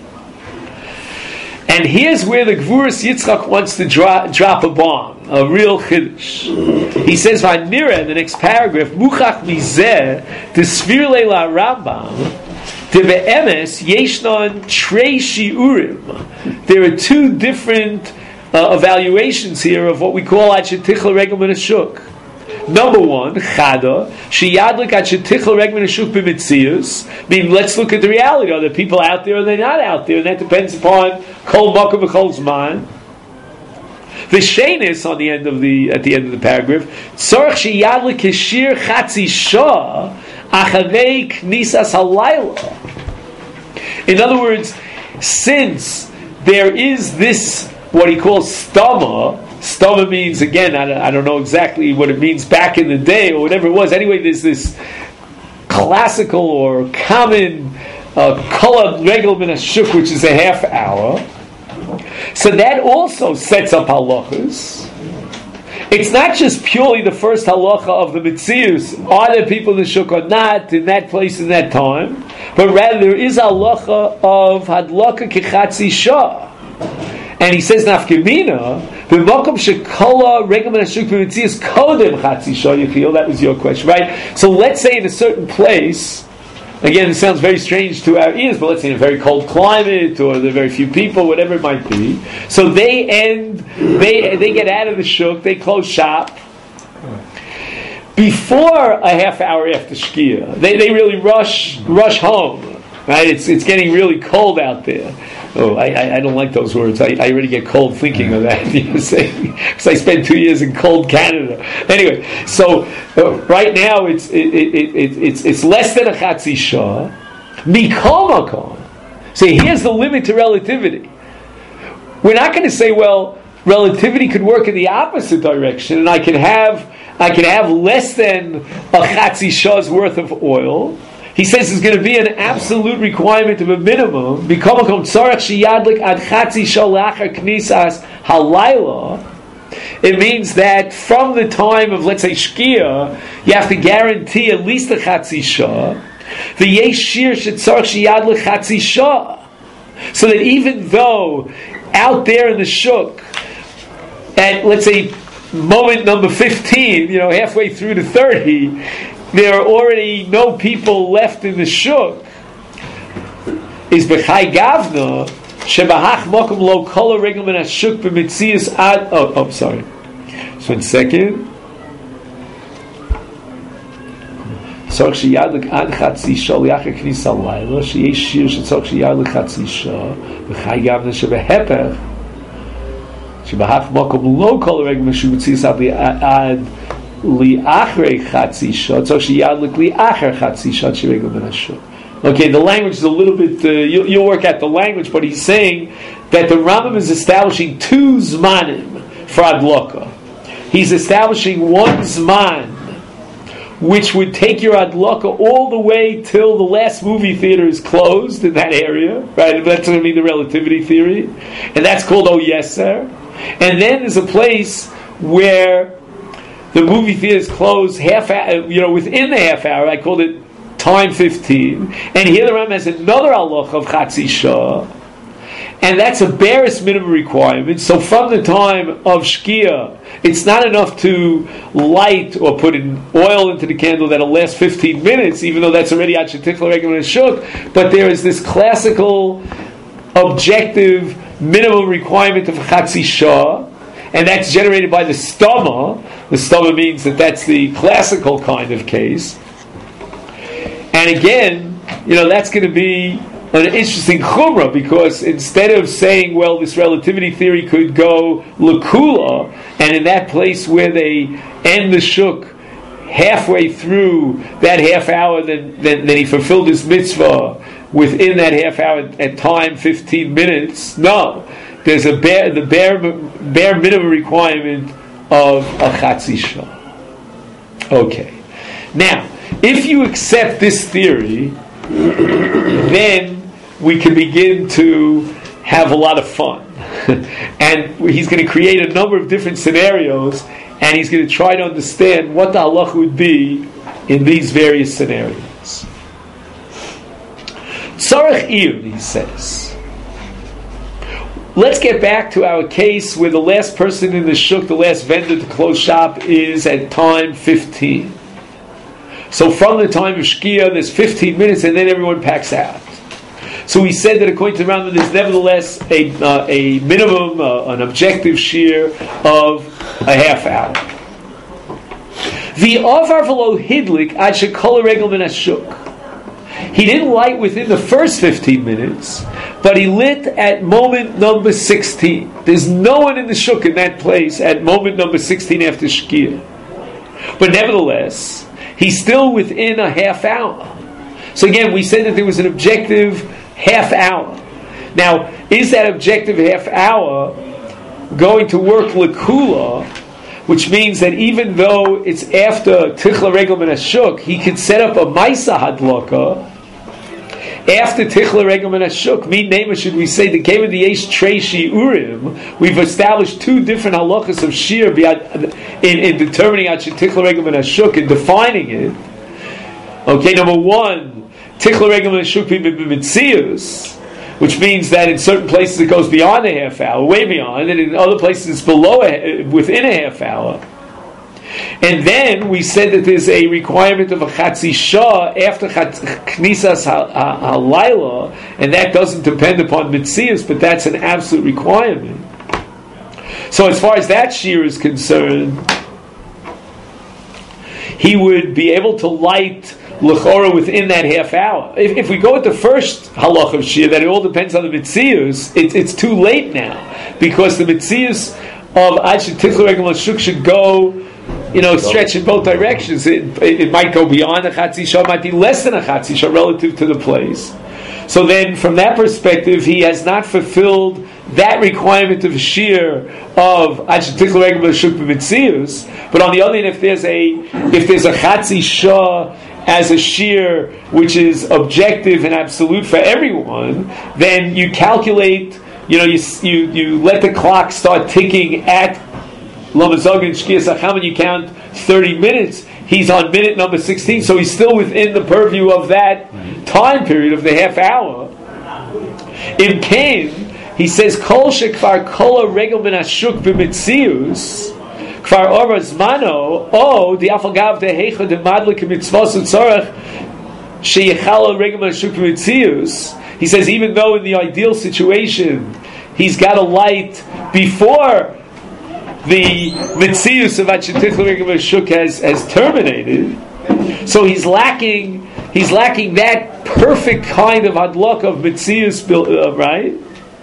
And here's where the Gvuras Yitzchak wants to dro- drop a bomb, a real chiddush. He says, "V'anira," in the next paragraph, "Muchach mizeh desvir leila Rambam de be'emes yeshnon trei shiurim." There are two different uh, evaluations here of what we call Achetichla Regel Min Hashuk. Number one, Chada, Sheyadlik Achetichla Regel Min Hashuk b'mitzius. I mean, let's look at the reality. Are there people out there or are they not out there? And that depends upon Kol Makom v'Kol Zman. The Shenis on the end of the at the end of the paragraph, Tzorach Sheyadlik Keshir Chatzi Shah Achavei Knisas Halayla. In other words, since there is this what he calls stama. Stama means, again, I don't, I don't know exactly what it means back in the day or whatever it was. Anyway, there's this classical or common uh, Kol Regel Min Hashuk, which is a half hour. So that also sets up halachas. It's not just purely the first halacha of the Mitzius, are there people in the Shuk or not, in that place, in that time, but rather there is a halacha of Hadlaka Kechatzi Shah. And he says, Nafkemina, b'makom shekola regel min hashuk b'mitzias kodem chatzi shah yichil. That was your question, right? So let's say in a certain place, again, it sounds very strange to our ears, but let's say in a very cold climate, or there are very few people, whatever it might be. So they end, they they get out of the shuk, they close shop before a half hour after Shkia. They they really rush rush home, right? It's it's getting really cold out there. Oh, I, I, I don't like those words. I, I already get cold thinking of that. You know, because I spent two years in cold Canada. Anyway, so uh, right now it's it, it, it, it's it's less than a Chatzi Shah. Mikol makom. See, here's the limit to relativity. We're not going to say, well, relativity could work in the opposite direction, and I can have I can have less than a chatzi shah's worth of oil. He says there's going to be an absolute requirement of a minimum. It means that from the time of, let's say, Shkia, you have to guarantee at least a chatzi shah. The yesh shir shetzarach sheyad lechatzi shah. So that even though out there in the shuk, at let's say moment number fifteen, you know, halfway through to thirty, there are already no people left in the shuk, is b'chai gavna shebahach mokum lo kol regel min hashuk b'mitzias ad. Oh, oh, sorry. So one second. Tzorch sheyadlik ad chatzi shah liachar knisa layla sheyesh shir shetzorch sheyadlik chatzi shah b'chai gavna shebehepech shebahach mokum lo kol regel min hashuk b'mitzias ad liachar chatzi shah tzorch sheyadlik liachar chatzi shah sheregel min hashuk. Okay, the language is a little bit, uh, you'll, you'll work out the language, but he's saying that the Rambam is establishing two zmanim for adloka. He's establishing one zman, which would take your adloka all the way till the last movie theater is closed in that area, right? That's going to be the relativity theory, and that's called Oyeser. And then there's a place where the movie theater is closed half, hour, you know, within the half hour. I called it time fifteen, and here the Ram has another halacha of chatzi shah, and that's a barest minimum requirement. So from the time of Shkia, it's not enough to light or put in oil into the candle that'll last fifteen minutes, even though that's already at shetikla regel and shuk. But there is this classical, objective minimum requirement of chatzi shah, and that's generated by the stama. The stama means that that's the classical kind of case. And again, you know, that's going to be an interesting chumrah, because instead of saying, well, this relativity theory could go lekula, and in that place where they end the shuk halfway through that half hour, then, then, then he fulfilled his mitzvah within that half hour at time fifteen minutes. No, there's a bare, the bare, bare minimum requirement of a chatzi shah. Okay. Now, if you accept this theory, then we can begin to have a lot of fun. And he's going to create a number of different scenarios, and he's going to try to understand what the halacha would be in these various scenarios. Tzarech iyun, he says. Let's get back to our case where the last person in the shuk, the last vendor to close shop, is at time fifteen. So from the time of Shkia, there's fifteen minutes, and then everyone packs out. So we said that according to the Rambam, there's nevertheless a, uh, a minimum, uh, an objective shear of a half hour. The Avar v'lo hidlik ad shekol regel min hashuk. He didn't light within the first fifteen minutes, but he lit at moment number sixteen. There's no one in the shuk in that place at moment number sixteen after Shkia. But nevertheless, he's still within a half hour. So again, we said that there was an objective half hour. Now, is that objective half hour going to work lekula, which means that even though it's after tichla regel min hashuk, he could set up a maisa hadlaka after tichla regel min hashuk? Mean name should we say the came of the yesh trei shiurim? We've established two different halachas of shir in, in determining at tichla regel min hashuk and defining it. Okay, number one, tichla regel min hashuk b'mitzius, which means that in certain places it goes beyond a half hour, way beyond, and in other places it's below a, within a half hour. And then we said that there's a requirement of a chatzi shah after knisas halayla, and that doesn't depend upon mitzias, but that's an absolute requirement. So as far as that shear is concerned, he would be able to light l'chora within that half hour. If, if we go with the first halach of shir, that it all depends on the mitzius, it, it's too late now, because the mitzius of ad shetichla regel shuk should go, you know, stretch in both directions. It, it, it might go beyond a chatzi shah, it might be less than a chatzi shah relative to the place. So then, from that perspective, he has not fulfilled that requirement of shear of Achetichel Regel B'Shuk B'Mitzius. But on the other hand, if there's a if there's a Chatzi Shah as a shear which is objective and absolute for everyone, then you calculate. You know, you you you let the clock start ticking at Lamazog and Shkias Acham, and you count thirty minutes. He's on minute number sixteen, so he's still within the purview of that time period of the half hour. In Cain, he says, Kol shekvar kola regel ben ashuk b'mitzius, kvar ora zmano, o di'afagav dehecha demadlik mitzvos utzorach sheyechala regel ben ashuk b'mitzius. He says, even though in the ideal situation, he's got a light before the Mitzius of Achetichel Regel B'Shuk has, has terminated, so he's lacking he's lacking that perfect kind of hadlok of Mitzius, uh, right?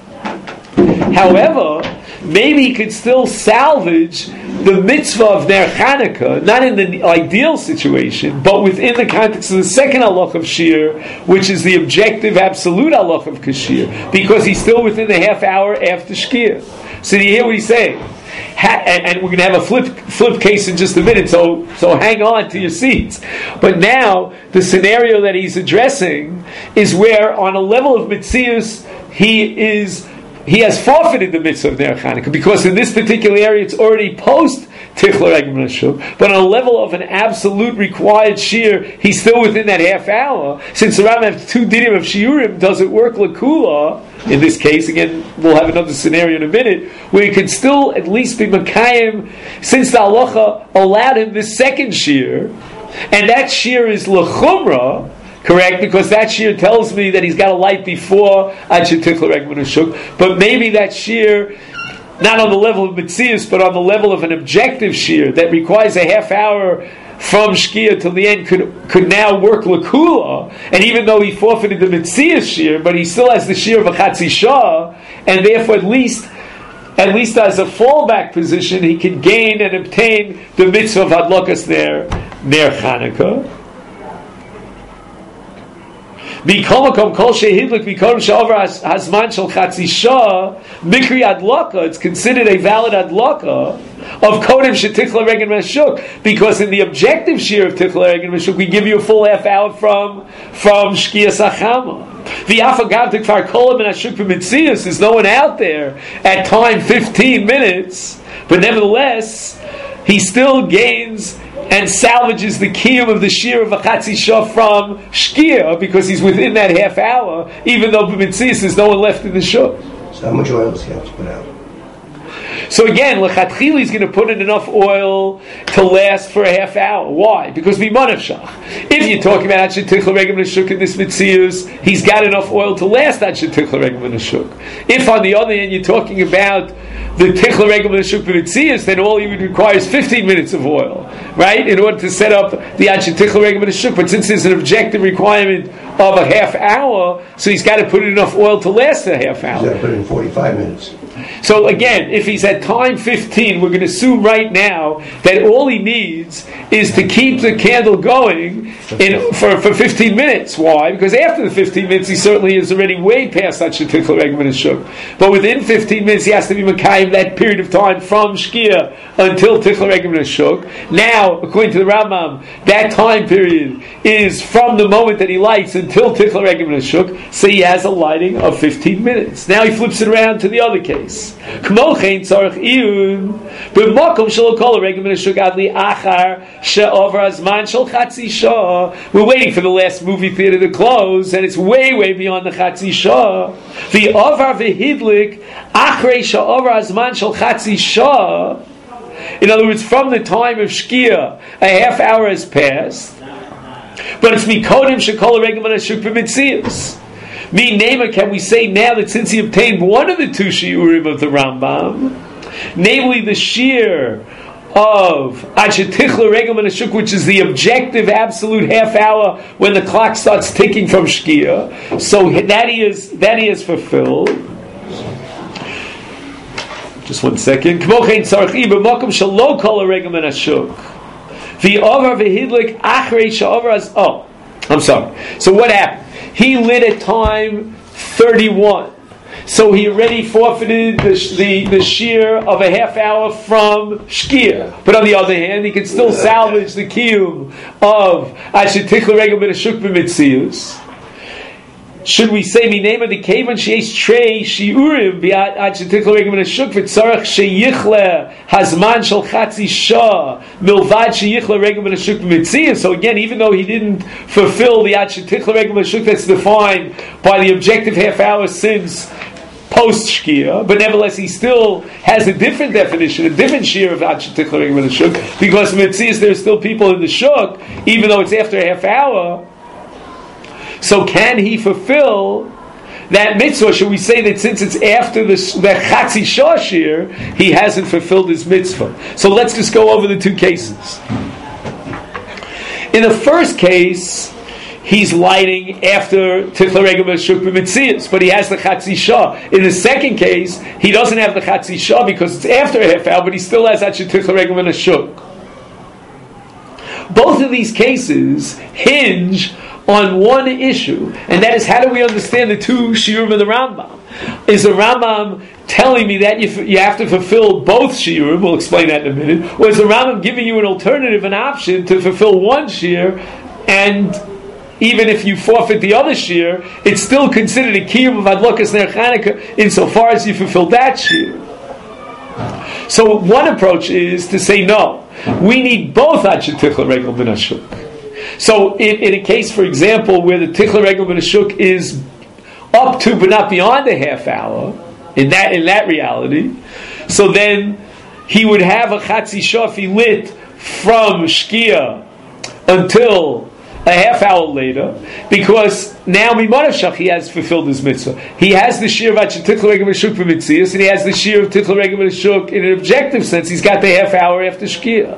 However, maybe he could still salvage the mitzvah of Ner Chanukah, not in the ideal situation, but within the context of the second halach of Shir, which is the objective, absolute halach of Kashir, because he's still within the half hour after Shkia. So you hear what he's saying? Ha- and, and we're going to have a flip flip case in just a minute, so so hang on to your seats. But now, the scenario that he's addressing is where, on a level of Mitzius, he is... he has forfeited the mitzvah of Ner Chanukah, because in this particular area it's already post Tichler Regel B'Shuk, but on a level of an absolute required shear, he's still within that half hour. Since the Rambam has two dinim of shiurim, does it work lakula? In this case, again, we'll have another scenario in a minute, where he can still at least be Makayim, since the halacha allowed him this second shear, and that shear is l'chumra, correct? Because that shear tells me that he's got a light before Achetichel Regel B'Shuk, but maybe that shear, not on the level of Mitzias, but on the level of an objective shear that requires a half hour from Shkia till the end, could could now work Lakula, and even though he forfeited the Mitzias shear, but he still has the shear of a Chatzi Shah, and therefore at least at least as a fallback position, he can gain and obtain the mitzvah of Hadlokas Ner Ner Chanukah. It's considered a valid adlaka of Kodem Shetichla Regel B'Shuk, because in the objective shear of Tichla Regel B'Shuk we give you a full half hour from from Shkias Achama. The Afagav Kfar Kolam and Ashuk B'Mitzias, there's no one out there at time fifteen minutes, but nevertheless he still gains and salvages the kiyum of the shear of a Chatzi Shah from Shkia, because he's within that half hour, even though b'mitzias there's no one left in the shul. So how much oil does he have to put out? So again, lechatchili is going to put in enough oil to last for a half hour. Why? Because b'manavshach. If you're talking about Achetichel Regel B'Shuk in this mitzius, he's got enough oil to last Achetichel Regel B'Shuk. If on the other hand you're talking about the Tichel Regel B'Shuk B'Mitzias, then all he would require is fifteen minutes of oil, right, in order to set up the Achetichel Regel B'Shuk. But since there's an objective requirement of a half hour, so he's got to put in enough oil to last a half hour. He's got to put in forty-five minutes. So again, if he's at time fifteen, we're going to assume right now that all he needs is to keep the candle going in, for, for fifteen minutes. Why? Because after the fifteen minutes, he certainly is already way past Achetichel Regel B'Shuk. But within fifteen minutes, he has to be Makayim that period of time from Shkia until Tichel Regel B'Shuk. Now, according to the Rambam, that time period is from the moment that he lights until Tichel Regel B'Shuk, so he has a lighting of fifteen minutes. Now he flips it around to the other case. We're waiting for the last movie theater to close, and it's way, way beyond the Chatzi Shah. The Avar v'hidlik achrei she'avar hazman shel Chatzi Shah. In other words, from the time of Shkia, a half hour has passed, but it's mikodim shekol regel b'Shuk b'mitzias. Me Nema, can we say now that since he obtained one of the two shiurim of the Rambam, namely the shear of Achetichel Regel B'Shuk, which is the objective absolute half hour when the clock starts ticking from Shkia, so that he is that he is fulfilled. Just one second. K'mochein tzarich i b'makom shelo kol regel b'Shuk. V'avar v'hidlik achrei she'avar az. Oh, I'm sorry. So what happened? he lit at time thirty-one. So he already forfeited the, the, the shear of a half hour from Shkia. But on the other hand, he can still salvage the kiyum of Asher Tichel Regel B'Nashuk B'Mitzius. Should we say minema the kavan sheish trei shiurim bi'at Asher Tichel Regel B'Nashuk v'tzarach sheyichle hazman shel chatzi shah milvad sheyichle Regel B'Nashuk B'Mitzius. So again, even though he didn't fulfill the Asher Tichel Regel B'Nashuk that's defined by the objective half hour since post Shkia, but nevertheless he still has a different definition, a different shear of Asher Tichel Regel B'Nashuk, because Mitzias there's still people in the shuk, even though it's after a half hour. So can he fulfill that mitzvah? Should we say that since it's after the, the Chatzi Shah shear, he hasn't fulfilled his mitzvah? So let's just go over the two cases. In the first case, he's lighting after Tichel Regel B'Nashuk B'Mitzias, but he has the Chatzi Shah. In the second case, he doesn't have the Chatzi Shah because it's after a half hour, but he still has Asher Tichel Regel B'Nashuk. Both of these cases hinge on one issue, and that is how do we understand the two shiurim of the Rambam? Is the Rambam telling me that you, f- you have to fulfill both shiurim? We'll explain that in a minute. Or is the Rambam giving you an alternative, an option to fulfill one shiur, and even if you forfeit the other shear, it's still considered a kiyum of adlokas ner Chanukah insofar as you fulfill that shear. So one approach is to say no, we need both Asher Tichel Regel B'Nashuk. So in, in a case, for example, where the Tichel Regel B'Nashuk is up to but not beyond a half hour, in that in that reality, so then he would have a Chatzi Shah if he lit from Shkia until a half hour later, because now Mimanashach he has fulfilled his mitzvah. He has the shear of Asher Tichel Regel B'Nashuk for Mitzias, and he has the shear of Tichel Regel B'Nashuk in an objective sense. He's got the half hour after Shkia.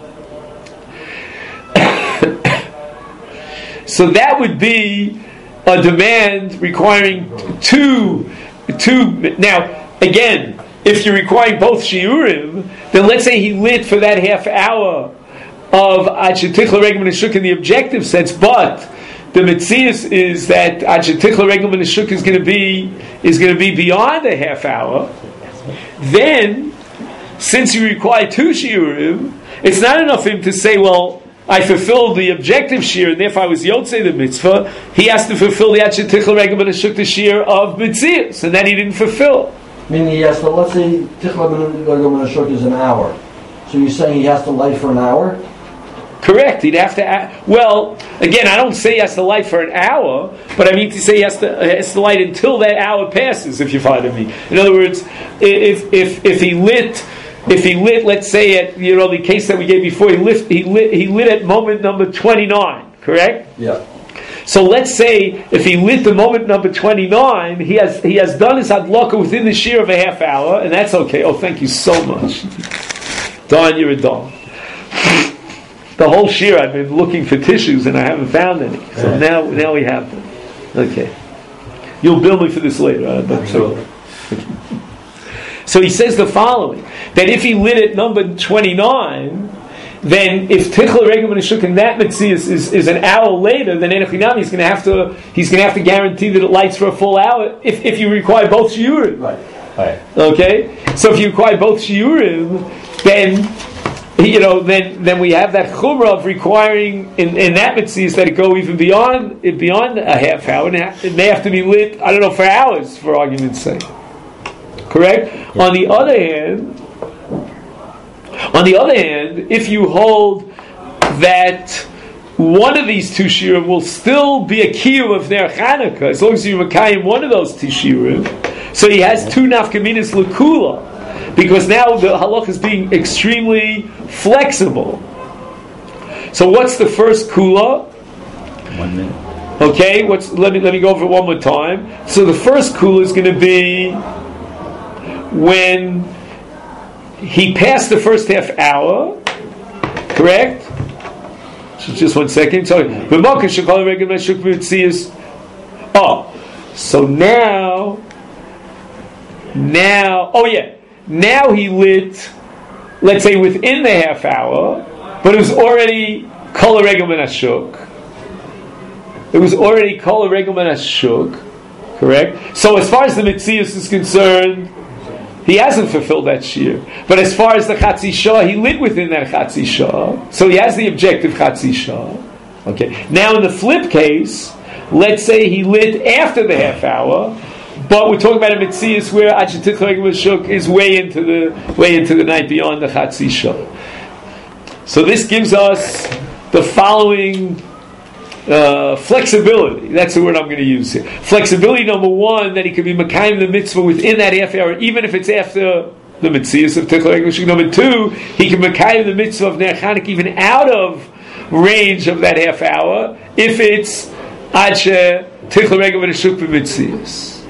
So that would be a demand requiring two, two. Now, again, if you're requiring both shiurim, then let's say he lit for that half hour of Asher Tichel Regel B'Nashuk in the objective sense, but the mitzias is that Asher Tichel Regel B'Nashuk is going to be is going to be beyond a half hour. Then, since you require two shiurim, it's not enough for him to say, well, I fulfilled the objective shear, and therefore I was yotzei the mitzvah. He has to fulfill the Asher Tichel Regel B'Nashuk, the shear of mitzias, and that he didn't fulfill. Meaning he has to, let's say Tichel Regel B'Nashuk is an hour. So you're saying he has to light for an hour? Correct. He'd have to. Well, again, I don't say he has to light for an hour, but I mean to say he has to has to light until that hour passes. If you follow me. In other words, if if if he lit, if he lit, let's say at you know the case that we gave before, he lit he lit he lit at moment number twenty-nine. Correct. Yeah. So let's say if he lit the moment number twenty-nine, he has he has done his hadlaka within the shear of a half hour, and that's okay. Oh, thank you so much. Don, you're a don. The whole shear I've been looking for tissues and I haven't found any. So now now we have them. Okay. You'll bill me for this later. Uh, but so, so he says the following, that if he lit at number twenty-nine, then if Tichel Regel B'Nashuk in that mitzias is, is an hour later, then Enochinami he's going to have to he's going to have to guarantee that it lights for a full hour if, if you require both shiurim. Right. Right. Okay? So if you require both shiurim, then you know, then then we have that chumrah of requiring in, in that mitzvah that it go even beyond beyond a half hour, and it may have to be lit, I don't know, for hours, for argument's sake. Correct? Yeah. On the other hand, on the other hand, if you hold that one of these two shiurim will still be a kiyum of Ner Chanukah, as long as you makayim one of those two shiurim, so he has two nafkaminas l'kula. Because now the halach is being extremely flexible. So what's the first kula? One minute. Okay, what's let me let me go over it one more time. So the first kula is going to be when he passed the first half hour. Correct? Just one second. Sorry. Oh, so now, now, oh yeah. Now he lit, let's say within the half hour, but it was already Kol Regel B'Nashuk. it was already kol regel ben hashuk, correct? So as far as the Metzius is concerned, he hasn't fulfilled that shear. But as far as the Chatzi Shah, he lit within that Chatzi Shah. So he has the objective Chatzi Shah. Okay. Now in the flip case, let's say he lit after the half hour, but we're talking about a Metzius where Ajitich Regel Shuk is way into the way into the night beyond the Chatzi Shah. So this gives us the following Uh, flexibility. That's the word I'm going to use here. Flexibility number one, that he could be Makayim the mitzvah within that half hour, even if it's after the mitzvahs of Tichel Regel Shuk. Number two, he can Makayim the mitzvah of Ner Chanukah even out of range of that half hour, if it's Adshe Tichel Regel Shuk b'mitzvahs.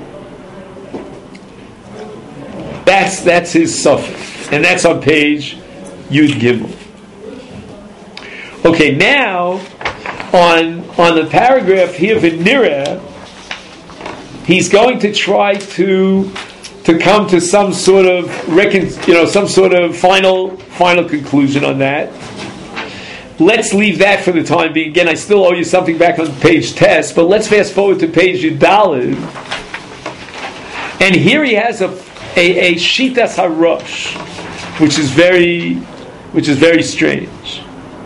That's that's his suffix, and that's on page Yud Gimel. Okay, now. On on the paragraph here, V'nireh, he's going to try to to come to some sort of recon, you know, some sort of final final conclusion on that. Let's leave that for the time being. Again, I still owe you something back on page test, but let's fast forward to page Yudalid. And here he has a a, a Shitas Harosh, which is very which is very strange.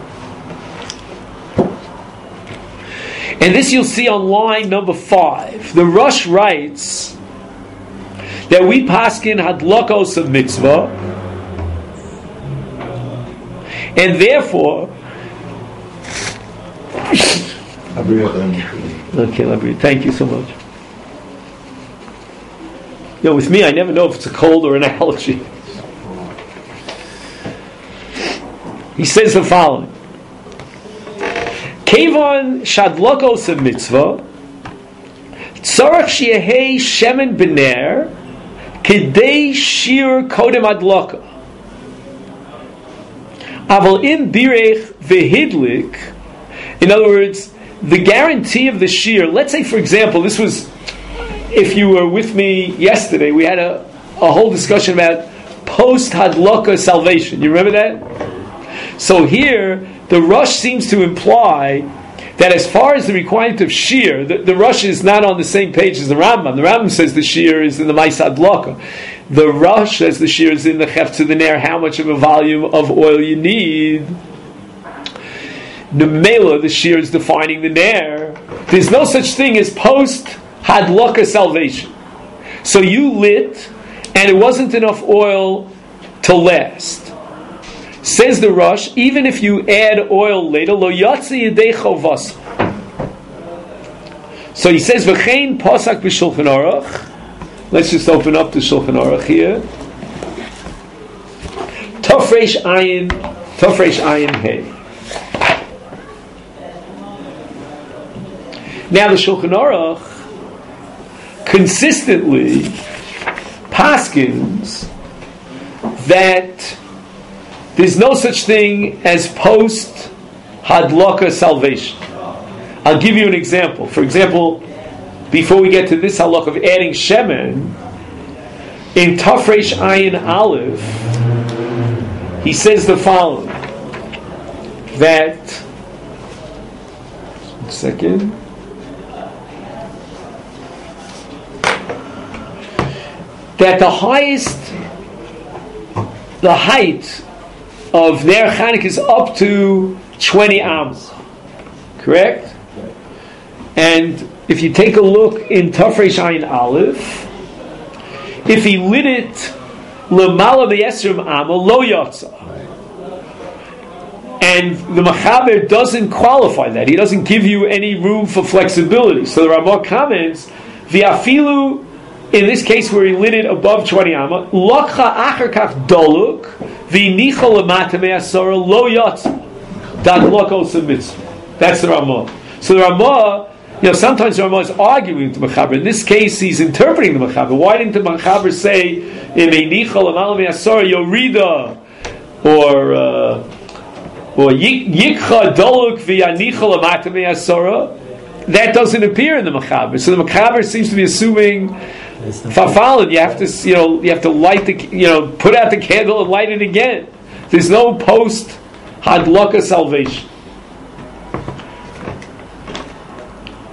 And this you'll see on line number five. The Rosh writes that we paskin hadlokos of mitzvah, and therefore, okay, Labri, thank you so much. You know, with me, I never know if it's a cold or an allergy. He says the following. Kevon shadlokos a mitzvah, tzarach sheyehei shemen b'ner, kedei shir kodem adloka. Aval in birech vehidlik, in other words, the guarantee of the shir. Let's say, for example, this was, if you were with me yesterday, we had a, a whole discussion about post hadloka salvation. You remember that? So here, the Rush seems to imply that as far as the requirement of shear, the, the Rush is not on the same page as the Rambam. The Rambam says the shear is in the Maisad Loka. The Rush says the shear is in the Chef to the Nair, how much of a volume of oil you need. The Mela, the shear is defining the Nair. There's no such thing as post Hadloka salvation. So you lit, and it wasn't enough oil to last. Says the Rush, even if you add oil later, lo yatsi yedei chovas. So he says, v'chein pasak b'shulchan aruch. Let's just open up the Shulchan Aruch here. Tofresh ayin, Tofresh ayin hey. Now the Shulchan Aruch consistently paskins that there's no such thing as post hadloka salvation. I'll give you an example. For example, before we get to this halach of adding shemen, in Tafresh Ayin Aleph, he says the following: that one second. That the highest, the height of Ner Chanukah is up to twenty ams, correct? And if you take a look in Tafresh Ayin Aleph, if he lit it Lamala B'Yesrim Amma Lo Yotza, and the Machaber doesn't qualify that, he doesn't give you any room for flexibility. So the Ramah comments, V'afilu, in this case where he lit it above twenty amma, Lokcha Acher Kach Doluk, V'nicha Lamata Me'asora Lo Yotza, Dat Lokos Mitzvah. That's the Ramah. So the Ramah, you know, sometimes the Ramah is arguing with the Mechaber. In this case, he's interpreting the Mechaber. Why didn't the Mechaber say, V'nicha Lamata Me'asora Yorida, or uh, or Yikcha Doluk V'yanicha Lamata Me'asora? That doesn't appear in the Mechaber. So the Mechaber seems to be assuming Fafalin, you have to, you know, you have to light the, you know, put out the candle and light it again. There's no post Hadlaka salvation.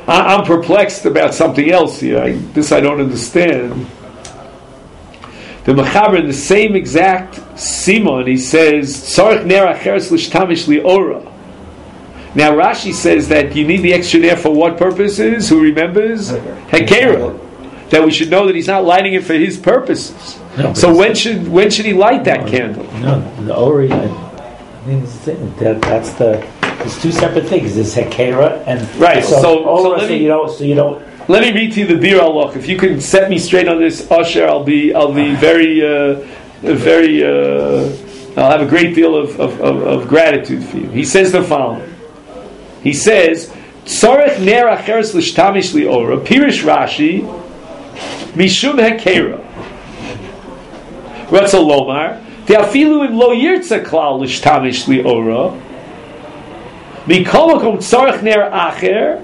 I, I'm perplexed about something else here. I, this I don't understand. The Mechaber, in the same exact Simon, he says, Tzarech ner acheres l'shtamish li'ora. Now Rashi says that you need the extra ner for what purposes? Who remembers? Hekera. That we should know that he's not lighting it for his purposes. No, so when should when should he light that no, candle? No, the Ori, I mean, that, that's the, it's two separate things. There's Hekera and... Right, so, so, so, let so me, you don't, so you don't... Let me read to you the Bir Alok. If you can set me straight on this, Usher, I'll be I'll be very, uh, very, uh, I'll have a great deal of, of, of, of gratitude for you. He says the following. He says, Tzarech ner acheres l'shtamish li'ora, Pirish Rashi, Mishum Hekera. Ratza Lomar, Te'afilu im lo yirtza klal l'shtamish li'ora, Mikol makom tzarech ner acher,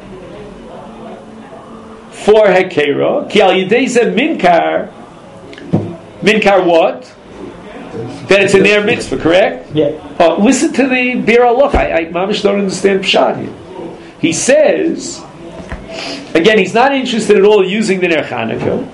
for Hekera, Ki al yidei zeh minkar, minkar what? That it's a ner mitzvah, correct? Yeah. Uh, listen to the Bir Alok. I, I mamish don't understand Pshat here. He says, again, he's not interested at all using the ner Chanukah,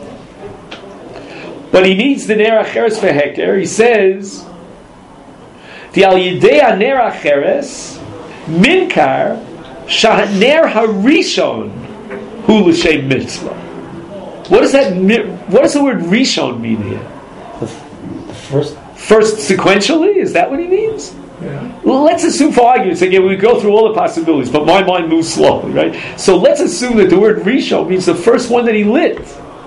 but he needs the ner acheres for Heker. He says, the al yidei ner acheres minkar shahaner harishon hu l'shem mitzvah. What does that? What does the word rishon mean here? The, the first. First sequentially? Is that what he means? Yeah. Well, let's assume for argument's sake, we go through all the possibilities, but my mind moves slowly, right? So let's assume that the word rishon means the first one that he lit.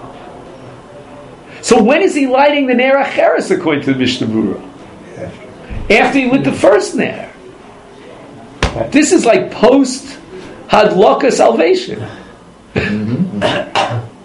So when is he lighting the ner acheres according to the Mishnah Berurah? After he lit the first ner. This is like post hadlaka salvation. Mm-hmm.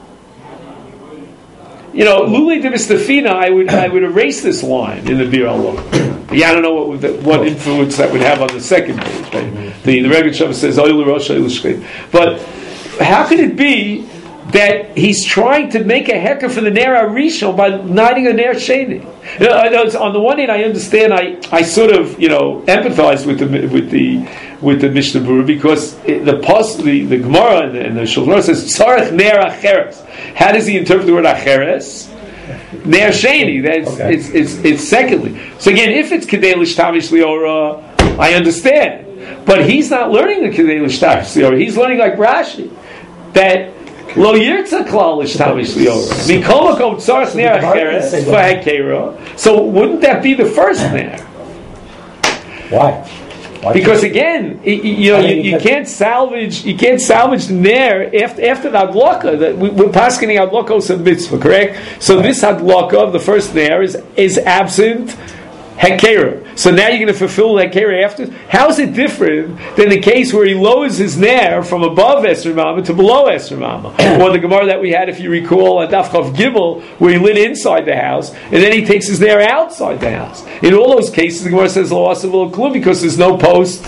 You know, Luli de Mistafina, I would I would erase this line in the Bir Alok. Yeah, I don't know what the, what influence that would have on the second page. Right? The the Rebbe Sheva says Oil Rosh Oil Shkeit. But how could it be that he's trying to make a hecker for the Ner Arishon by lighting a Ner Sheni? You know, I know it's, on the one hand, I understand. I, I sort of you know empathize with the with the with the Mishnah Berurah because it, the pos the, the Gemara and the, and the Shulchan Aruch says Tzarech ner acheres. How does he interpret the word acheres? Ner Sheni. That's okay. it's, it's it's secondly. So again, if it's Kedei L'Shtamish Liora, I understand. But he's not learning the Kedei L'Shtamish Liora. He's learning like Rashi that Lo Yirtza Klal L'Shtamish Liora. Mikol Makom Tzarech ner acheres for Hekera. So wouldn't that be the first ner? Why? Why because again, you know, you, you can't salvage, you can't salvage the ner after after the hadlaka. That we, we're paskening hadlakos of mitzvah, correct? So this hadlaka of the first ner is is absent hekera. So now you're going to fulfill hekera after. How is it different than the case where he lowers his ner from above Esrei Mama to below Esrei Mama, or the Gemara that we had, if you recall, on Daf Chav Gimel, where he lit inside the house and then he takes his ner outside the house. In all those cases, the Gemara says lo asav lo klum because there's no post.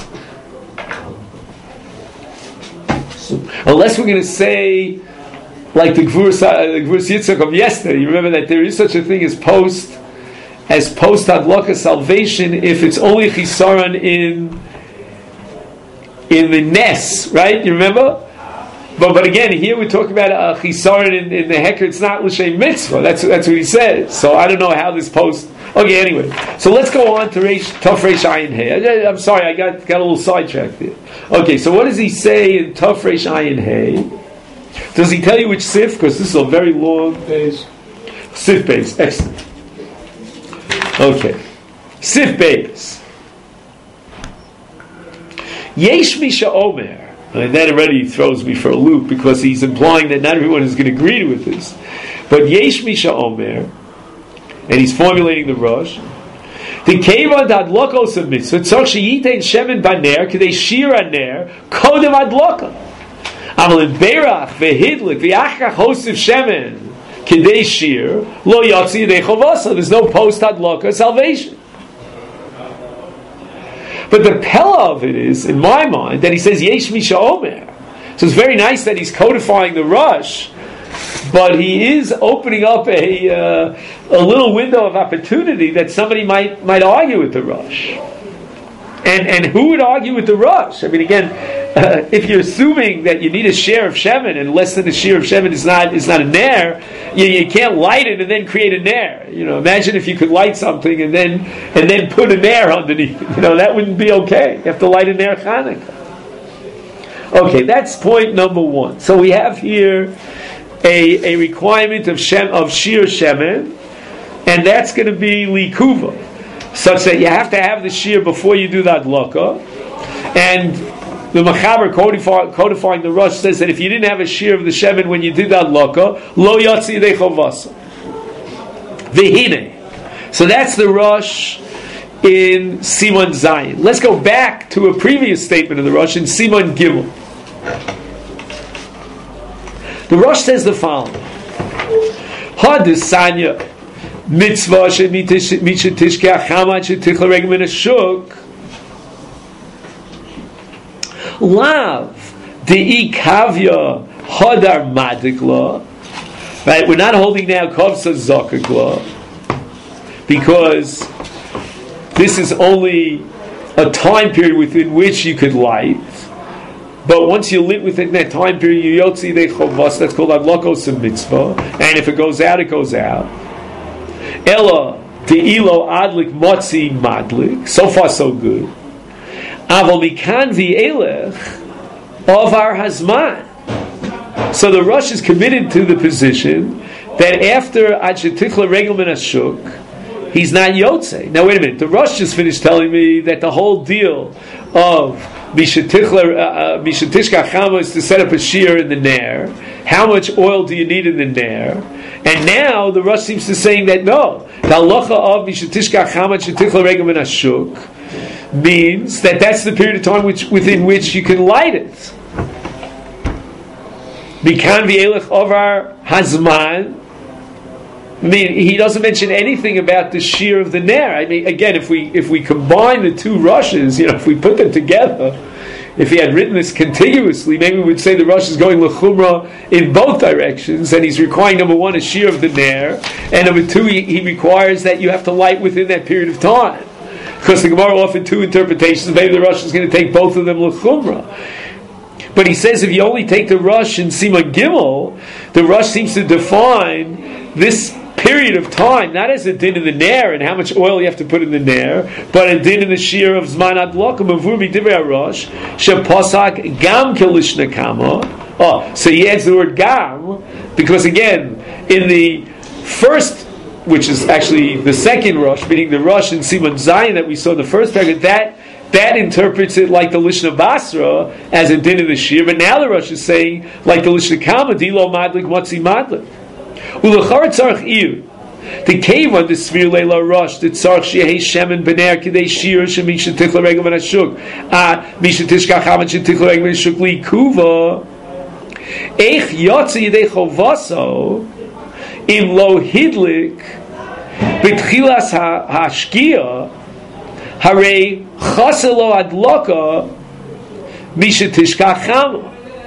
So, unless we're going to say, like the Gvurus Yitzchak of yesterday, you remember that there is such a thing as post. As post hadlaka salvation, if it's only chisaron in in the nes, right? You remember? But but again, here we're talking about a chisaron in, in the heker. It's not l'shem mitzvah. That's that's what he says. So I don't know how this post. Okay, anyway. So let's go on to Reish Tov Reish Ayin Hey. I'm sorry, I got got a little sidetracked there. Okay, so what does he say in Tov Reish Ayin Hey? Does he tell you which sif? Because this is a very long base. Sif base. Excellent. Okay. Sif Beis. Yesh Misha Omer. And that already throws me for a loop because he's implying that not everyone is going to agree with this. But Yesh Misha Omer, and he's formulating the Rosh. The Keva Dadlokos of Mitzvah, Tzor Sheyitein Shemen Baner, Kedei Shira Ner, Kodem Adloka. Amal in Berach, Vehidlik, V'achach Hosif Shemen, Kedei Shir, Lo Yotzi Yedei Chovasa. There's no post hadlaka salvation. But the pella of it is, in my mind, that he says Yesh Misha Omer. So it's very nice that he's codifying the Rush, but he is opening up a uh, a little window of opportunity that somebody might might argue with the Rush. And and who would argue with the Rush? I mean, again, uh, if you're assuming that you need a share of shemen and less than a share of shemen is not is not a ner, you, you can't light it and then create a ner. You know, imagine if you could light something and then and then put a ner underneath. You know, that wouldn't be okay. You have to light a ner Chanukah. Okay, that's point number one. So we have here a a requirement of shem of shir shemen, and that's going to be likuva, such that you have to have the shir before you do that adlaka. And the Machaber codifying, codifying the Rosh says that if you didn't have a shir of the shemen when you did that adlaka, lo yatsi yedei chovasa v'hine. So that's the Rosh in Siman Zayin. Let's go back to a previous statement of the Rosh in Siman Gimel. The Rosh says the following: Hadisanya mitzvah shemitishkei chamad shetichla regel min hashuk lav dei kavya hadar madikla. Right, we're not holding now kavsa zakakla because this is only a time period within which you could light. But once you're lit within that time period, you yotzi de chovas. That's called adlakos mitzvah. And if it goes out, it goes out. Ella deilo adlik motzi madlik. So far, so good. Aval mikan v'elech of our hazman. So the Rosh is committed to the position that after ad shetichla regel min hashuk, he's not yotze. Now wait a minute. The Rosh just finished telling me that the whole deal of mishatishka chama is to set up a shear in the nair. How much oil do you need in the nair? And now the Rosh seems to saying that no, the halacha of mishatishka chama shetichla regel min hashuk means that that's the period of time which, within which you can light it. Mikan v'elech over hazman. I mean, he doesn't mention anything about the shear of the nair. I mean, again, if we if we combine the two rushes, you know, if we put them together, if he had written this contiguously, maybe we would say the rush is going l'chumra in both directions, and he's requiring, number one, a shear of the nair, and number two, he, he requires that you have to light within that period of time. Because the Gemara offered two interpretations, maybe the rush is going to take both of them l'chumra. But he says if you only take the rush in Siman Gimel, the rush seems to define this period of time, not as a din in the nair and how much oil you have to put in the nair, but a din in the shear of Zman Adlaka, Mavur Midivrei HaRosh, Sheposak Gam Kelishna Kama. Oh, so he adds the word Gam, because again, in the first, which is actually the second Rosh, meaning the Rosh in Siman Zayin that we saw in the first paragraph, that that interprets it like the Lishna Basra as a din in the shear, but now the Rosh is saying like the Lishna Kama, Dilo Madlik, Motzi Madlik. Ulachar tzarch ir. The cave on the Svir Leila Rosh, the tzarch shehei shemen b'ner kidei shir shemi shetichla regel ben hashuk. Ah, mishetishka chaman shetichla regel ben hashuk li kuva. Eich yotze yidei chovaso im lo hidlik b'tchilas hashkia harei chaselo adloka mishetishka chaman.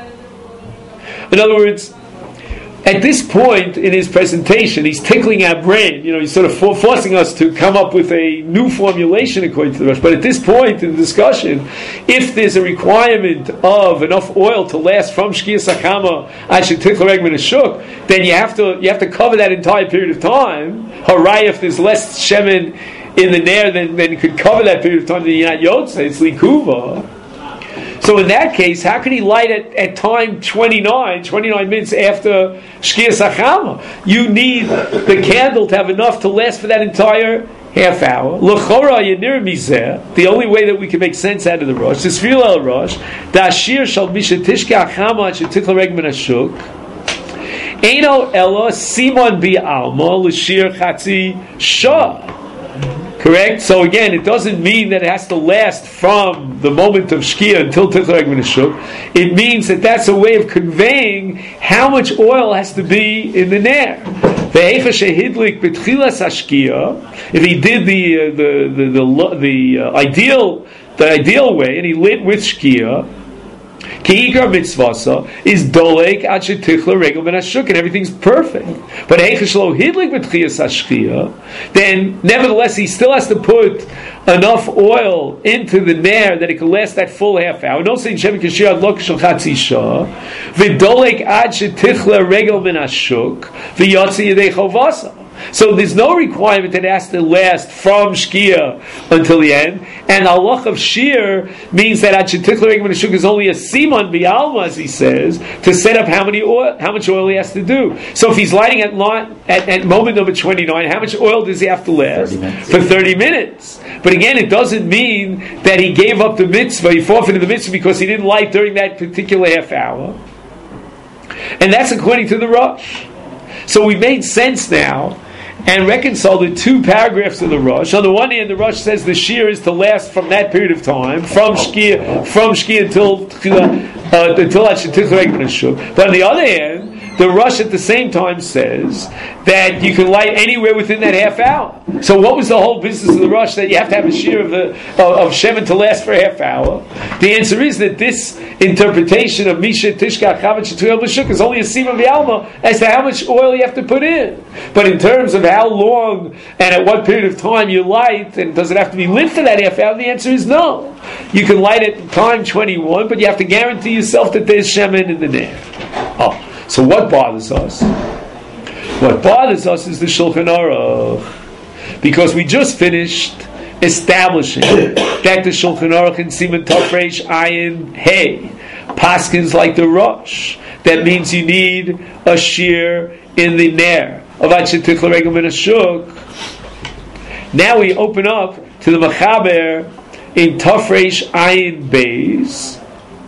In other words, at this point in his presentation, he's tickling our brain. You know, he's sort of for- forcing us to come up with a new formulation according to the Rosh. But at this point in the discussion, if there's a requirement of enough oil to last from Shkia Sakama Asher Tichla Regel Min Hashuk, then you have to you have to cover that entire period of time. Harai, if there's less shemen in the nair, then then you could cover that period of time. Then you're not yotze, it's likuva. So in that case, how can he light at, at time twenty-nine, twenty-nine minutes after Shkia Sachama? You need the candle to have enough to last for that entire half hour. L'chora yenir mizeh, the only way that we can make sense out of the Rosh, this Svir Leila Rosh, da'ashir shal mishetishka chama shetichla regel min hashuk, eino ella simon bi alma l'shir chatzi shah. Correct? So again, it doesn't mean that it has to last from the moment of Shkia until Tichla Regel Min Hashuk. It means that that's a way of conveying how much oil has to be in the nair. If he did the uh, the the the, the uh, ideal the ideal way and he lit with Shkia, Ki'ikar mitzvasa is dolek ad shetichla regel ben hashuk, and everything's perfect. But heichesh lo hidlik b'tchiyas hashchiyah, then nevertheless he still has to put enough oil into the nair that it can last that full half hour. No saying shemin kashir ad lo k'shel chatzi shah, v'dolek ad shetichla regel ben hashuk, v'yotzi yedei chovasa. So there's no requirement that it has to last from Shkia until the end. And halach of Shir means that at Shetikla Regel Shuk is only a Simon Bialma, as he says, to set up how many oil, how much oil he has to do. So if he's lighting at, at, at moment number twenty-nine, how much oil does he have to last? thirty For thirty minutes. But again, it doesn't mean that he gave up the mitzvah, he forfeited the mitzvah because he didn't light during that particular half hour. And that's according to the Rosh. So we made sense now and reconcile the two paragraphs of the Rosh. On the one hand, the Rosh says the shear is to last from that period of time, from Shkia, from Shkia until uh, until Shuk. But on the other hand, the Rosh at the same time says that you can light anywhere within that half hour. So what was the whole business of the Rosh that you have to have a shear of the of, of Shemin to last for a half hour? The answer is that this interpretation of Misha Tishka Chavet Shetuyel B'Shuk is only a Simon V'Alma as to how much oil you have to put in. But in terms of how long and at what period of time you light, and does it have to be lit for that half hour? The answer is no. You can light at time twenty-one, but you have to guarantee yourself that there's Shemin in the Nair. Oh. So what bothers us? What bothers us is the Shulchan Aruch, because we just finished establishing that the Shulchan Aruch in Siman Tov Reish Ayin Hey paskins like the Rosh. That means you need a shear in the Nair of Ad Shetichla Regel Ben Hashuk. Now we open up to the Mechaber in Tov Reish Ayin Beis.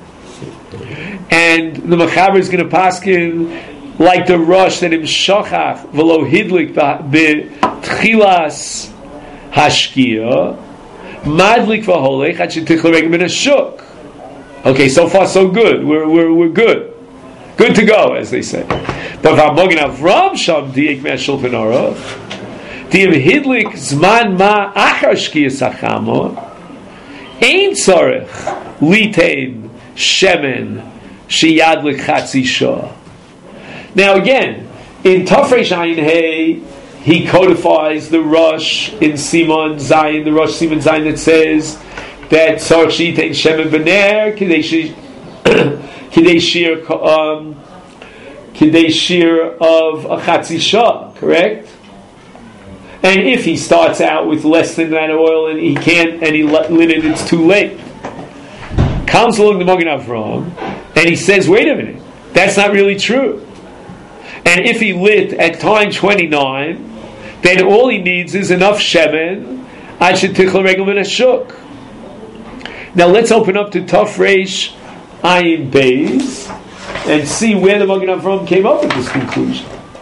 And the Mechaber is going to paskin like the Rosh that im shochach v'lo hidlik b'tchilas hashkia madlik v'holech ad shetichla regel ben hashuk. Okay, so far so good. We're we're we're good, good to go, as they say. But v'amogen Avram sham diik me'ashulchan aruch diim hidlik zman ma achar shkia sachamo ein tzorech litein shemen. Shiyad l'chatzi shah. Now again, in Tov Reish Ayin Hey, he codifies the Rosh in Simon Zayin, the Rosh Simon Zayin that says that Tzarech Sheitein Shemen B'Ner Kidei Shir um, Kidei Shir of a Chatzi Shah, correct? And if he starts out with less than that oil and he can't, and he lit it, it's too late. Comes along the Mogen Avram, and he says, wait a minute, that's not really true. And if he lit at time twenty-nine, then all he needs is enough shemen, ad shetichla regel ben hashuk. Now let's open up to Tov Reish Ayin Beis and see where the Mogen Avram came up with this conclusion.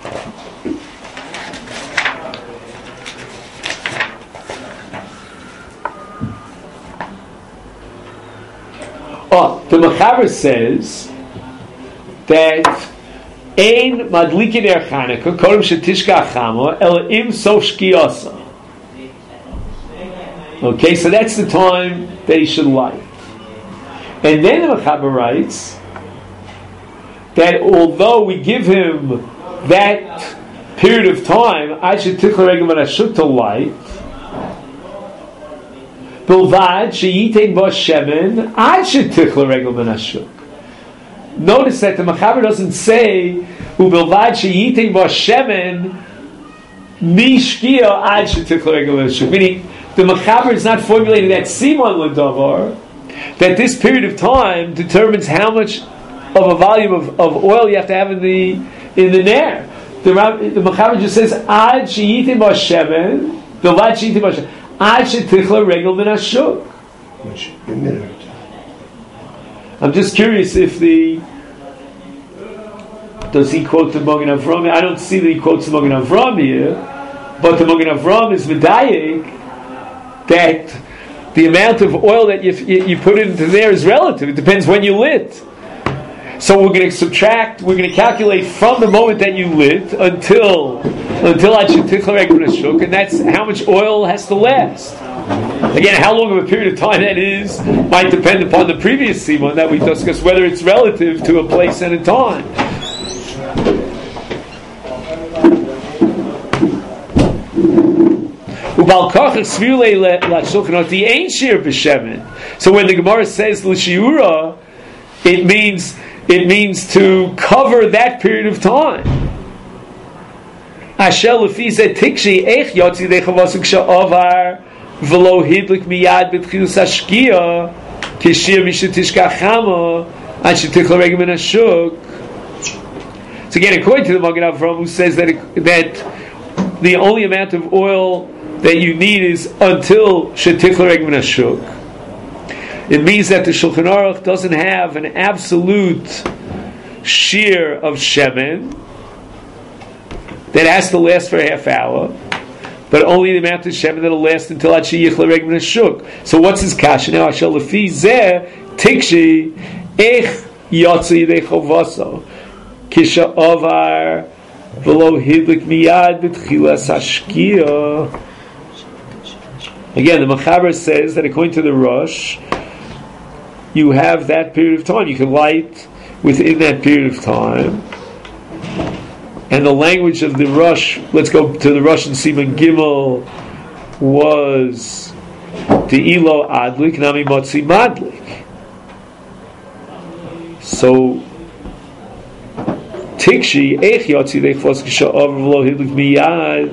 Oh, the Mechaber says that ein madlikin er Chanukah kodem shetishka chama el im sof shkiyasa. Okay, so that's the time that he should light. And then the Mechaber writes that although we give him that period of time, I should tichla regel ben hashuk to light. Bilvad sheyitain bo shemen ad shetichla regel ben hashuk. Notice that the Mechaber doesn't say ubilvad sheyitain bo shemen mi shkia ad shetichla regel ben hashuk. Meaning the Mechaber is not formulating that simon l'davar, that this period of time determines how much of a volume of, of oil you have to have in the in the nair. The, the Mechaber just says ad sheyitain bo shemen bilvad sheyitain bo shemen. I'm just curious if the does he quote the Mogen Avram? I don't see that he quotes the Mogen Avram here, but the Mogen Avram is medayik that the amount of oil that you, you, you put into there is relative. It depends when you lit. So we're going to subtract, we're going to calculate from the moment that you lit until until I should tichla regel ben hashuk, and that's how much oil has to last. Again, how long of a period of time that is might depend upon the previous simon that we discussed, whether it's relative to a place and a time. So when the Gemara says l'shiura, it means it means to cover that period of time. Ashel lefize tikshi ech yotzi dechavasuk sha'avar v'lo hidlik miyad b'tchilus hashkia kishir mishetishkachama ad shetichla regem min hashuk. So again, according to the Magen Avraham, who says that it, that the only amount of oil that you need is until shetichla regem min hashuk. It means that the Shulchan Aruch doesn't have an absolute shear of shemen that has to last for a half hour, but only the amount of shemen that will last until ad sheyichla regem min hashuk. So what's his kasha now? Ashel lefi zeh tikshi ech yotzi yidei chovaso kisha avar v'lo hidlik miyad b'tchilas hashkia. Again, the Mechaber says that according to the Rosh, you have that period of time. You can light within that period of time. And the language of the Rosh, let's go to the Rosh and Siman Gimel, was De'ilo Adlik, Nami Motzi Madlik. So, Tikshi, Eich Yotzi Dechvos Kisha Over V'lo Hidlik Miyad,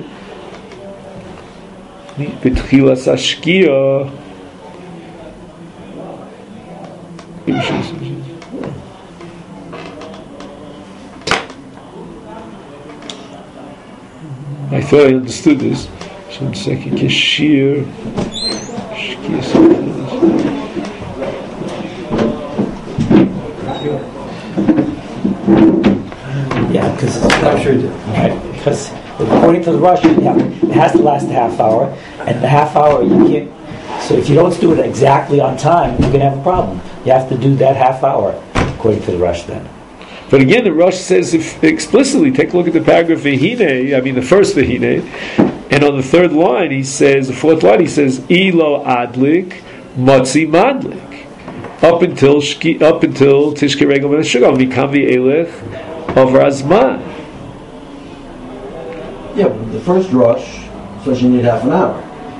B'tchilas Ashkia, I thought I understood this. So I'm saying Kashir. Yeah, because I'm sure you do. Right, because according to the Rush, yeah, it has to last a half hour, and the half hour you can't. So if you don't do it exactly on time, you're going to have a problem. You have to do that half hour, according to the Rush then. But again, the Rush says if explicitly, take a look at the paragraph Vehine, I mean the first Vehine, and on the third line he says, the fourth line he says, Ilo Adlik, Motzi Madlik. Up until shki, up until Tishke Regel Ben Hashugah, Mikam V'elech of Razman. Yeah, but the first Rush says you need half an hour.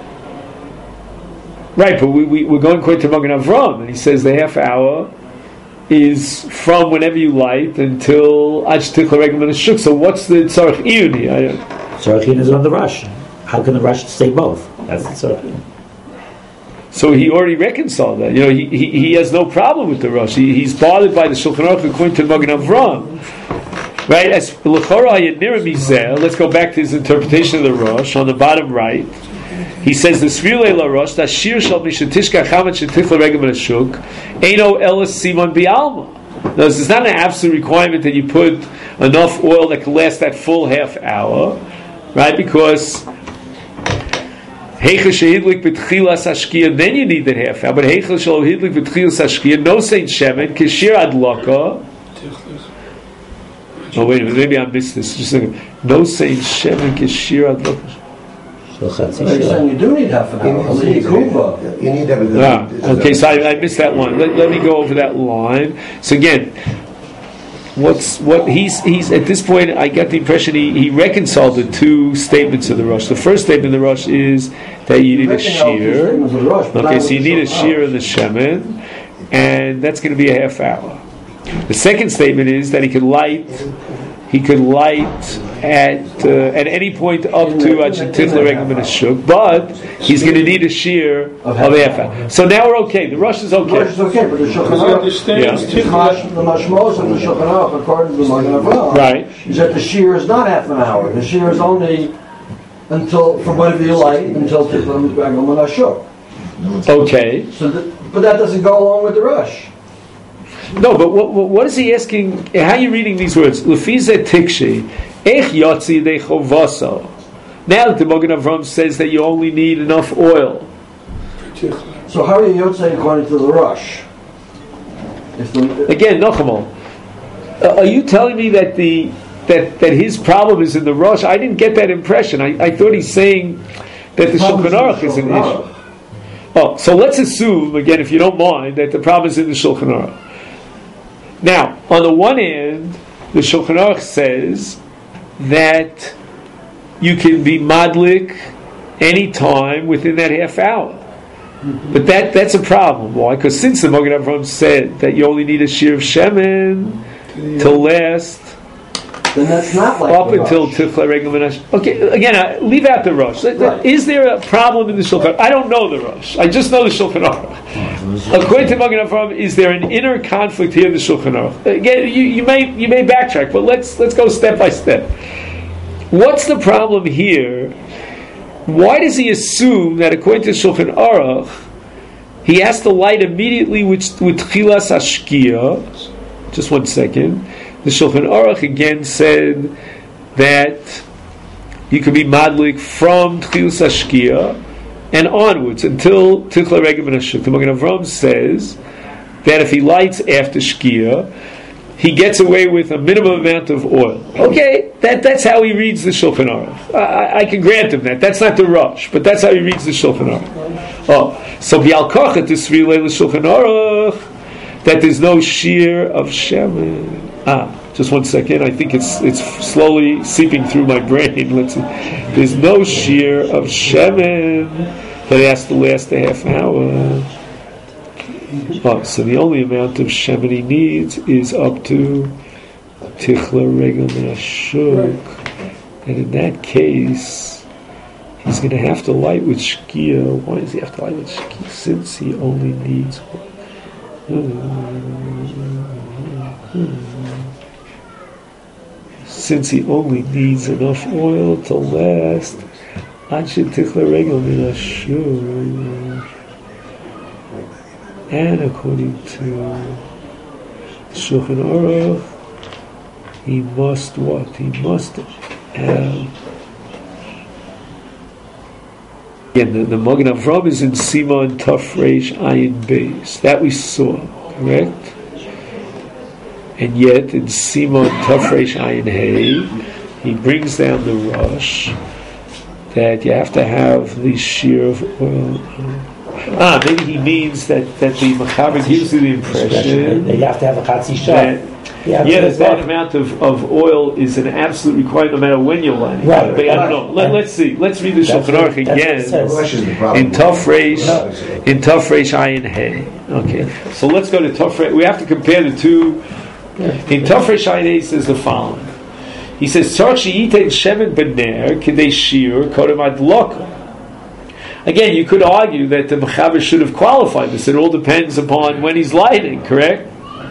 Right, but we, we, we're going quite to Magen Avraham, and he says the half hour is from whenever you light until Ad Shetichla Regel Ben Hashuk. So what's the Tzarech Iyun here? Tzarech Iyun is on the Rush. How can the Rush say both? That's the Tzarech Iyun. So he already reconciled that. You know, he, he, he has no problem with the Rush. He, he's bothered by the Shulchan Aruch according to Magen Avraham. Right? As L'chora Yadnira Mizeh, let's go back to his interpretation of the Rush on the bottom right. He says the Svirei La Rosh that Shir Shal Mishatishka Chamet Shetichla Regem Ben Hashuk Eino Elis Simon Bialma. Now, this is not an absolute requirement that you put enough oil that can last that full half hour, right? Because Heicha Shehidlik B'Tchilas Hashkia, then you need that half hour. But Heicha Shehidlik B'Tchilas Hashkia, no Saint Shemen Kishir Adlaka. Oh wait a minute, maybe I missed this. Just a second. No Saint Shemen Kishir Adlaka. So you're saying you do need half an hour. You need, you need to have a good. Ah, okay, so I, I missed that line. Let, let me go over that line. So again, what's what he's he's at this point? I got the impression he, he reconciled the two statements of the Rush. The first statement of the Rush is that you need a shear. Okay, so you need a shear in the shemen, and that's going to be a half hour. The second statement is that he could light. He could light at uh, at any point up to Ad Shetichla Regem Ben Hashuk, but he's going to need a shear of half hour. So now we're okay. The Rush is okay. The Rush is okay, but the Shulchan Aruch, Yeah. the mashmos of the Shulchan Aruch, according to the Magen Avraham, Right. is that the shear is not half an hour. The shear is only until from whenever you light until Tichla Regem Ben Hashuk. Okay. So, the, but that doesn't go along with the Rush. No, but what, what, what is he asking? How are you reading these words? Lefize tikshi, ech yotzi de chovaso. Now that the Magen Avraham says that you only need enough oil. So how are you yotzei according to the Rush? If the, Again, Nochamal, uh, are you telling me that the that that his problem is in the Rush? I didn't get that impression. I, I thought he's saying that the Shulchan Aruch is an issue. Oh, so let's assume, again, if you don't mind, that the problem is in the Shulchan Aruch. Now, on the one hand, the Shulchan Aruch says that you can be madlik any time within that half hour. Mm-hmm. But that that's a problem. Why? Because since the Magen Avraham said that you only need a shear of shemen to last then that's not like up the until rush. Tichla Regel Minash. Okay, again, uh, leave out the rush. Right. Is there a problem in the Shulchan Aruch? I don't know the rush. I just know the Shulchan Aruch. According to Magen Avraham, is there an inner conflict here in the Shulchan Aruch? Again, you, you may you may backtrack, but let's let's go step by step. What's the problem here? Why does he assume that according to Shulchan Aruch, he has to light immediately with with Tchilas Hashkia? Just one second. The Shulchan Aruch again said that you can be madlik from Tchilas Hashkia and onwards until Tichla Regel Min Hashuk. The Magen Avraham says that if he lights after Shkia, he gets away with a minimum amount of oil. Okay, that, that's how he reads the Shulchan Aruch. I, I can grant him that. That's not the rush, but that's how he reads the Shulchan Aruch. Oh, so Bial Kocha to Sri Leil Shulchan Aruch that there's no shear of shemen. Ah, just one second. I think it's it's slowly seeping through my brain. Let's see. There's no shear of shemen that has to last a half hour. Oh, so the only amount of shemen he needs is up to Tichla Regel Min Hashuk. And in that case, he's going to have to light with Shkia. Why does he have to light with Shkia? Since he only needs Since he only needs enough oil to last Anshe Tichla Regel Min Hashuk. And according to Shulchan Aruch, he must what? He must have. Again, the, the Magen Avraham is in Simon Taf Reish Ayin Beis. That we saw, correct? And yet in Simon Taf Reish Ayin Hey, he brings down the rush that you have to have the shear of oil. Ah, maybe he means that, that the Mechaber gives you the impression that you have to have a Chatzi Shah. that, yeah, yeah that, that amount of, of oil is an absolute requirement no matter when you're lighting. Right. But I don't know. Let, let's see. Let's read the Shulchan Aruch again. In Taf Reish, in Taf Reish Ayin Hey. Okay. So let's go to Taf Reish. We have to compare the two. In Taf Reish Ayin Hey, he says the following. He says, Tzarich sheyitain shemen b'ner k'dei shir kodem adlaka. Again, you could argue that the Mechaber should have qualified this. It all depends upon when he's lighting, correct?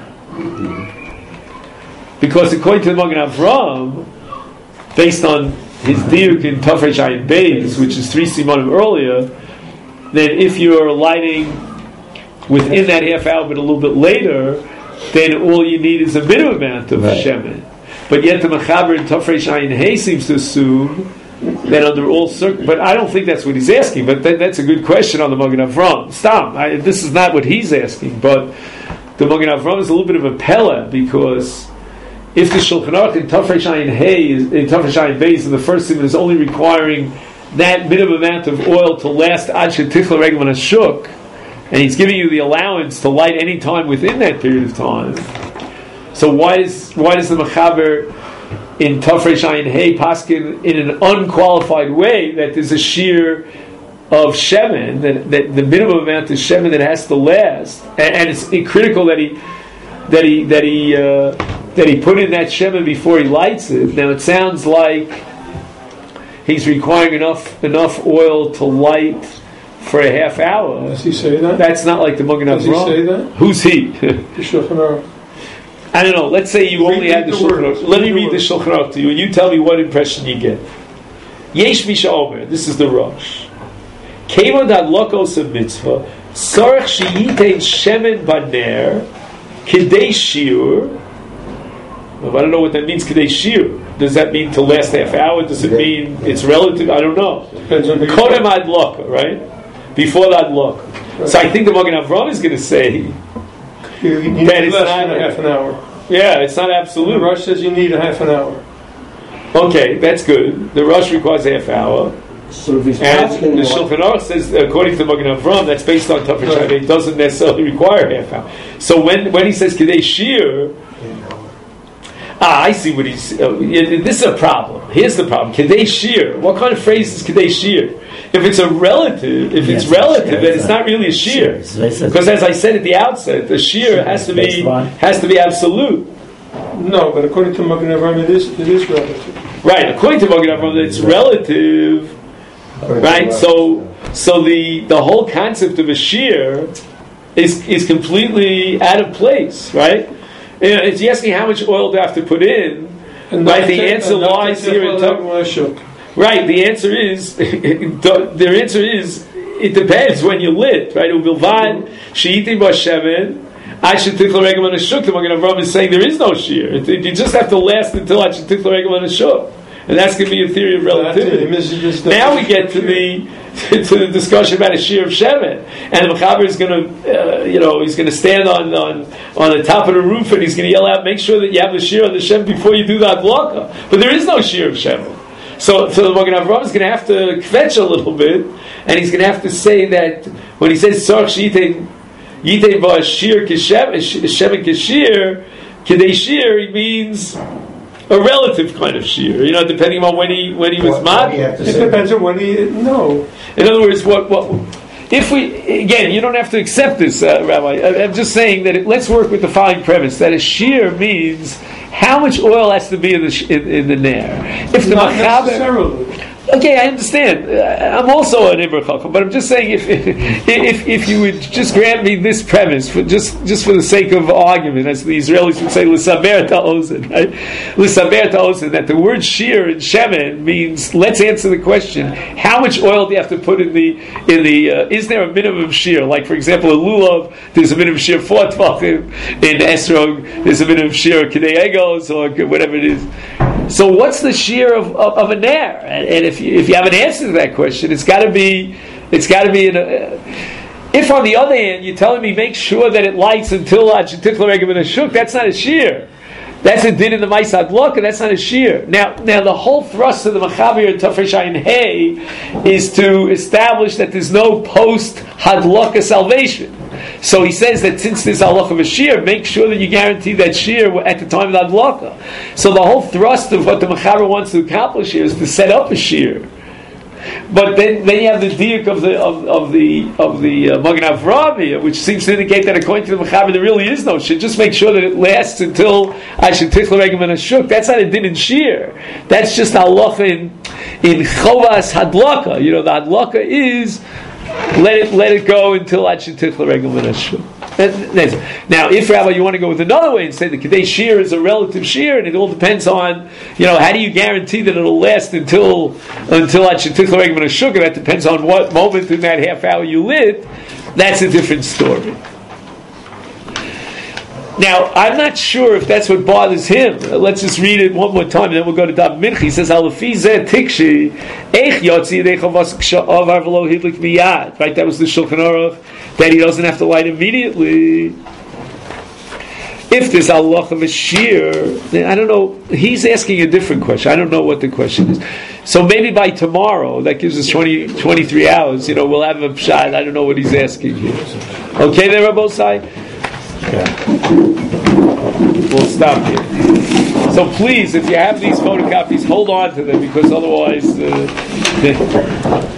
Because according to the Magen Avraham, based on his diuk in Taf Reish Ayin Beis, which is three simonim earlier, then if you're lighting within that half hour but a little bit later, then all you need is a minimum amount of right. shemen. But yet the Mechaber in Taf Reish Ayin Hey seems to assume that under all circumstances, but I don't think that's what he's asking. But that, that's a good question on the Magen Avraham. Stop. I, this is not what he's asking. But the Magen Avraham is a little bit of a pella because if the Shulchan Aruch in Taf Reish Ayin Hey, in Taf Reish Ayin Beis, in the first segment is only requiring that minimum amount of oil to last Ad Shetichla Regel Min Hashuk, and he's giving you the allowance to light any time within that period of time. So why is why does the Mechaber in Taf Reish Ayin Hey paskin in an unqualified way that there's a shear of shemen, that, that the minimum amount of shemen that has to last, and, and it's critical that he that he that he uh, that he put in that shemen before he lights it. Now it sounds like he's requiring enough enough oil to light for a half hour. Does he say that? That's not like the Magen Avraham. Does he say that? Who's he? The Shulchan Aruch. I don't know. Let's say you Read only had the, the Shulchan words. Aruch. Let me Read read the the Shulchan Aruch to you, and you tell me what impression you get. Yesh Misha Omer. This is the rush. Kevon dad lokos of mitzvah. Sarach sheyitein shemen baner kidei shiur. I don't know what that means. Kidei shiur. Does that mean to last half hour? Does it mean it's relative? I don't know. Kodem ad loka, right? Before that loka. Right. So I think the Magen Avraham is going to say. You, you need that less not, than a half an hour. Yeah, it's not absolute. The Rush says you need a half an hour. Okay, that's good. The rush requires a half hour. So if he's And asking the what- Shulchan Aruch says, according to Magen Avram, that's based on Tafel Right. Shai, it doesn't necessarily require half hour. So when, when he says Kedei Shir, ah, I see what he's. Uh, yeah, this is a problem. Here's the problem: Kedei Shir. What kind of phrase is Kedei Shir? If it's a relative, if it's Yes, relative, yeah, then it's it's a- not really a shir. It's- it's a- Because as I said at the outset, the shir has to be Based on- has to be absolute. No, but according to Magen Avraham, it is it is relative. Right. According to Magen Avraham, it's relative. Right. So so the the whole concept of a shir is is completely out of place. Right. You know, it's asking how much oil do I have to put in. And Right. not The to- answer and not lies to here in Tifel Torah. Shuk. Right, the answer is, their answer is, it depends when you lit, right? Ubilvad, she'itim b'shemen, I should tickle regel and a shuk. The Magen Avraham is saying there is no shear. It, it, you just have to last until I should tickle regel and a shuk. And that's going to be a theory of relativity. Now we get to the to the discussion about a shear of shemen, and the mechaber is going to, uh, you know, he's going to stand on, on on the top of the roof and he's going to yell out, "Make sure that you have the shear on the shemen before you do the adlaka." But there is no shear of shemen. So, so the Magen Avraham is going to have to kvetch a little bit, and he's going to have to say that when he says "Tzarich sheyitin yitin ba'ashir kishem shemen kishir kedei shir," he means a relative kind of shear. You know, depending on when he when he was What- what do you mad. have to It say? depends on when he no. In other words, what what if we again? You don't have to accept this, uh, Rabbi. I, I'm just saying that it, let's work with the following premise: that a shear means how much oil has to be in the sh- in, in the nair. If the Not machaber, necessarily. okay, I understand. Uh, I'm also an Ibra Chacham, but I'm just saying if, if if you would just grant me this premise, for just just for the sake of argument, as the Israelis would say, "L'saber ta'ozen," right? L'saber ta'ozen, that the word shear in shemen means let's answer the question: how much oil do you have to put in the in the? Uh, is there a minimum shear? Like for example, in lulav, there's a minimum shear four tvachim. In esrog, there's a minimum shear of kedei egos or whatever it is. So what's the shear of, of, of a nair? And, and if you, if you have an answer to that question, it's got to be it's got to be in a, if on the other hand you're telling me make sure that it lights until Tichla Regem and a Shuk, that's not a shear. That's a din in the Maisad Look, and that's not a shear. Now, now the whole thrust of the Machabir and Tafresh Ayin Hey is to establish that there's no post Hadloka salvation. So he says that since there's halacha of a shear, make sure that you guarantee that shear at the time of the hadlaka. So the whole thrust of what the Mechaber wants to accomplish here is to set up a shear. But then, then you have the diuk of the of, of the of the uh, Magen Avraham here, which seems to indicate that according to the Mechaber there really is no shear. Just make sure that it lasts until I should tichla regem and a shuk. That's not a din in shear. That's just halacha in in chovas hadlaka. You know, the hadlaka is let it let it go until I should tichla regem and a shuk. Now, if Rabbi, you want to go with another way and say the Kedei shear is a relative shear, and it all depends on, you know, how do you guarantee that it'll last until until I should tickle regem and a sugar? That depends on what moment in that half hour you lit. That's a different story. Now, I'm not sure if that's what bothers him. Let's just read it one more time, and then we'll go to Dab Minchi. He says, "Halafi zeh tikshi eich yotzi yedei chavas k'sha'avar v'lo hidlik miyad." Right, that was the Shulchan Aruch, that he doesn't have to light immediately. If there's Allah of a shear, then I don't know. He's asking a different question. I don't know what the question is. So maybe by tomorrow, that gives us twenty, twenty-three hours. You know, we'll have a shot. I don't know what he's asking here. Okay, there, Rabbi Sai. We'll stop here. So please, if you have these photocopies, hold on to them because otherwise. Uh,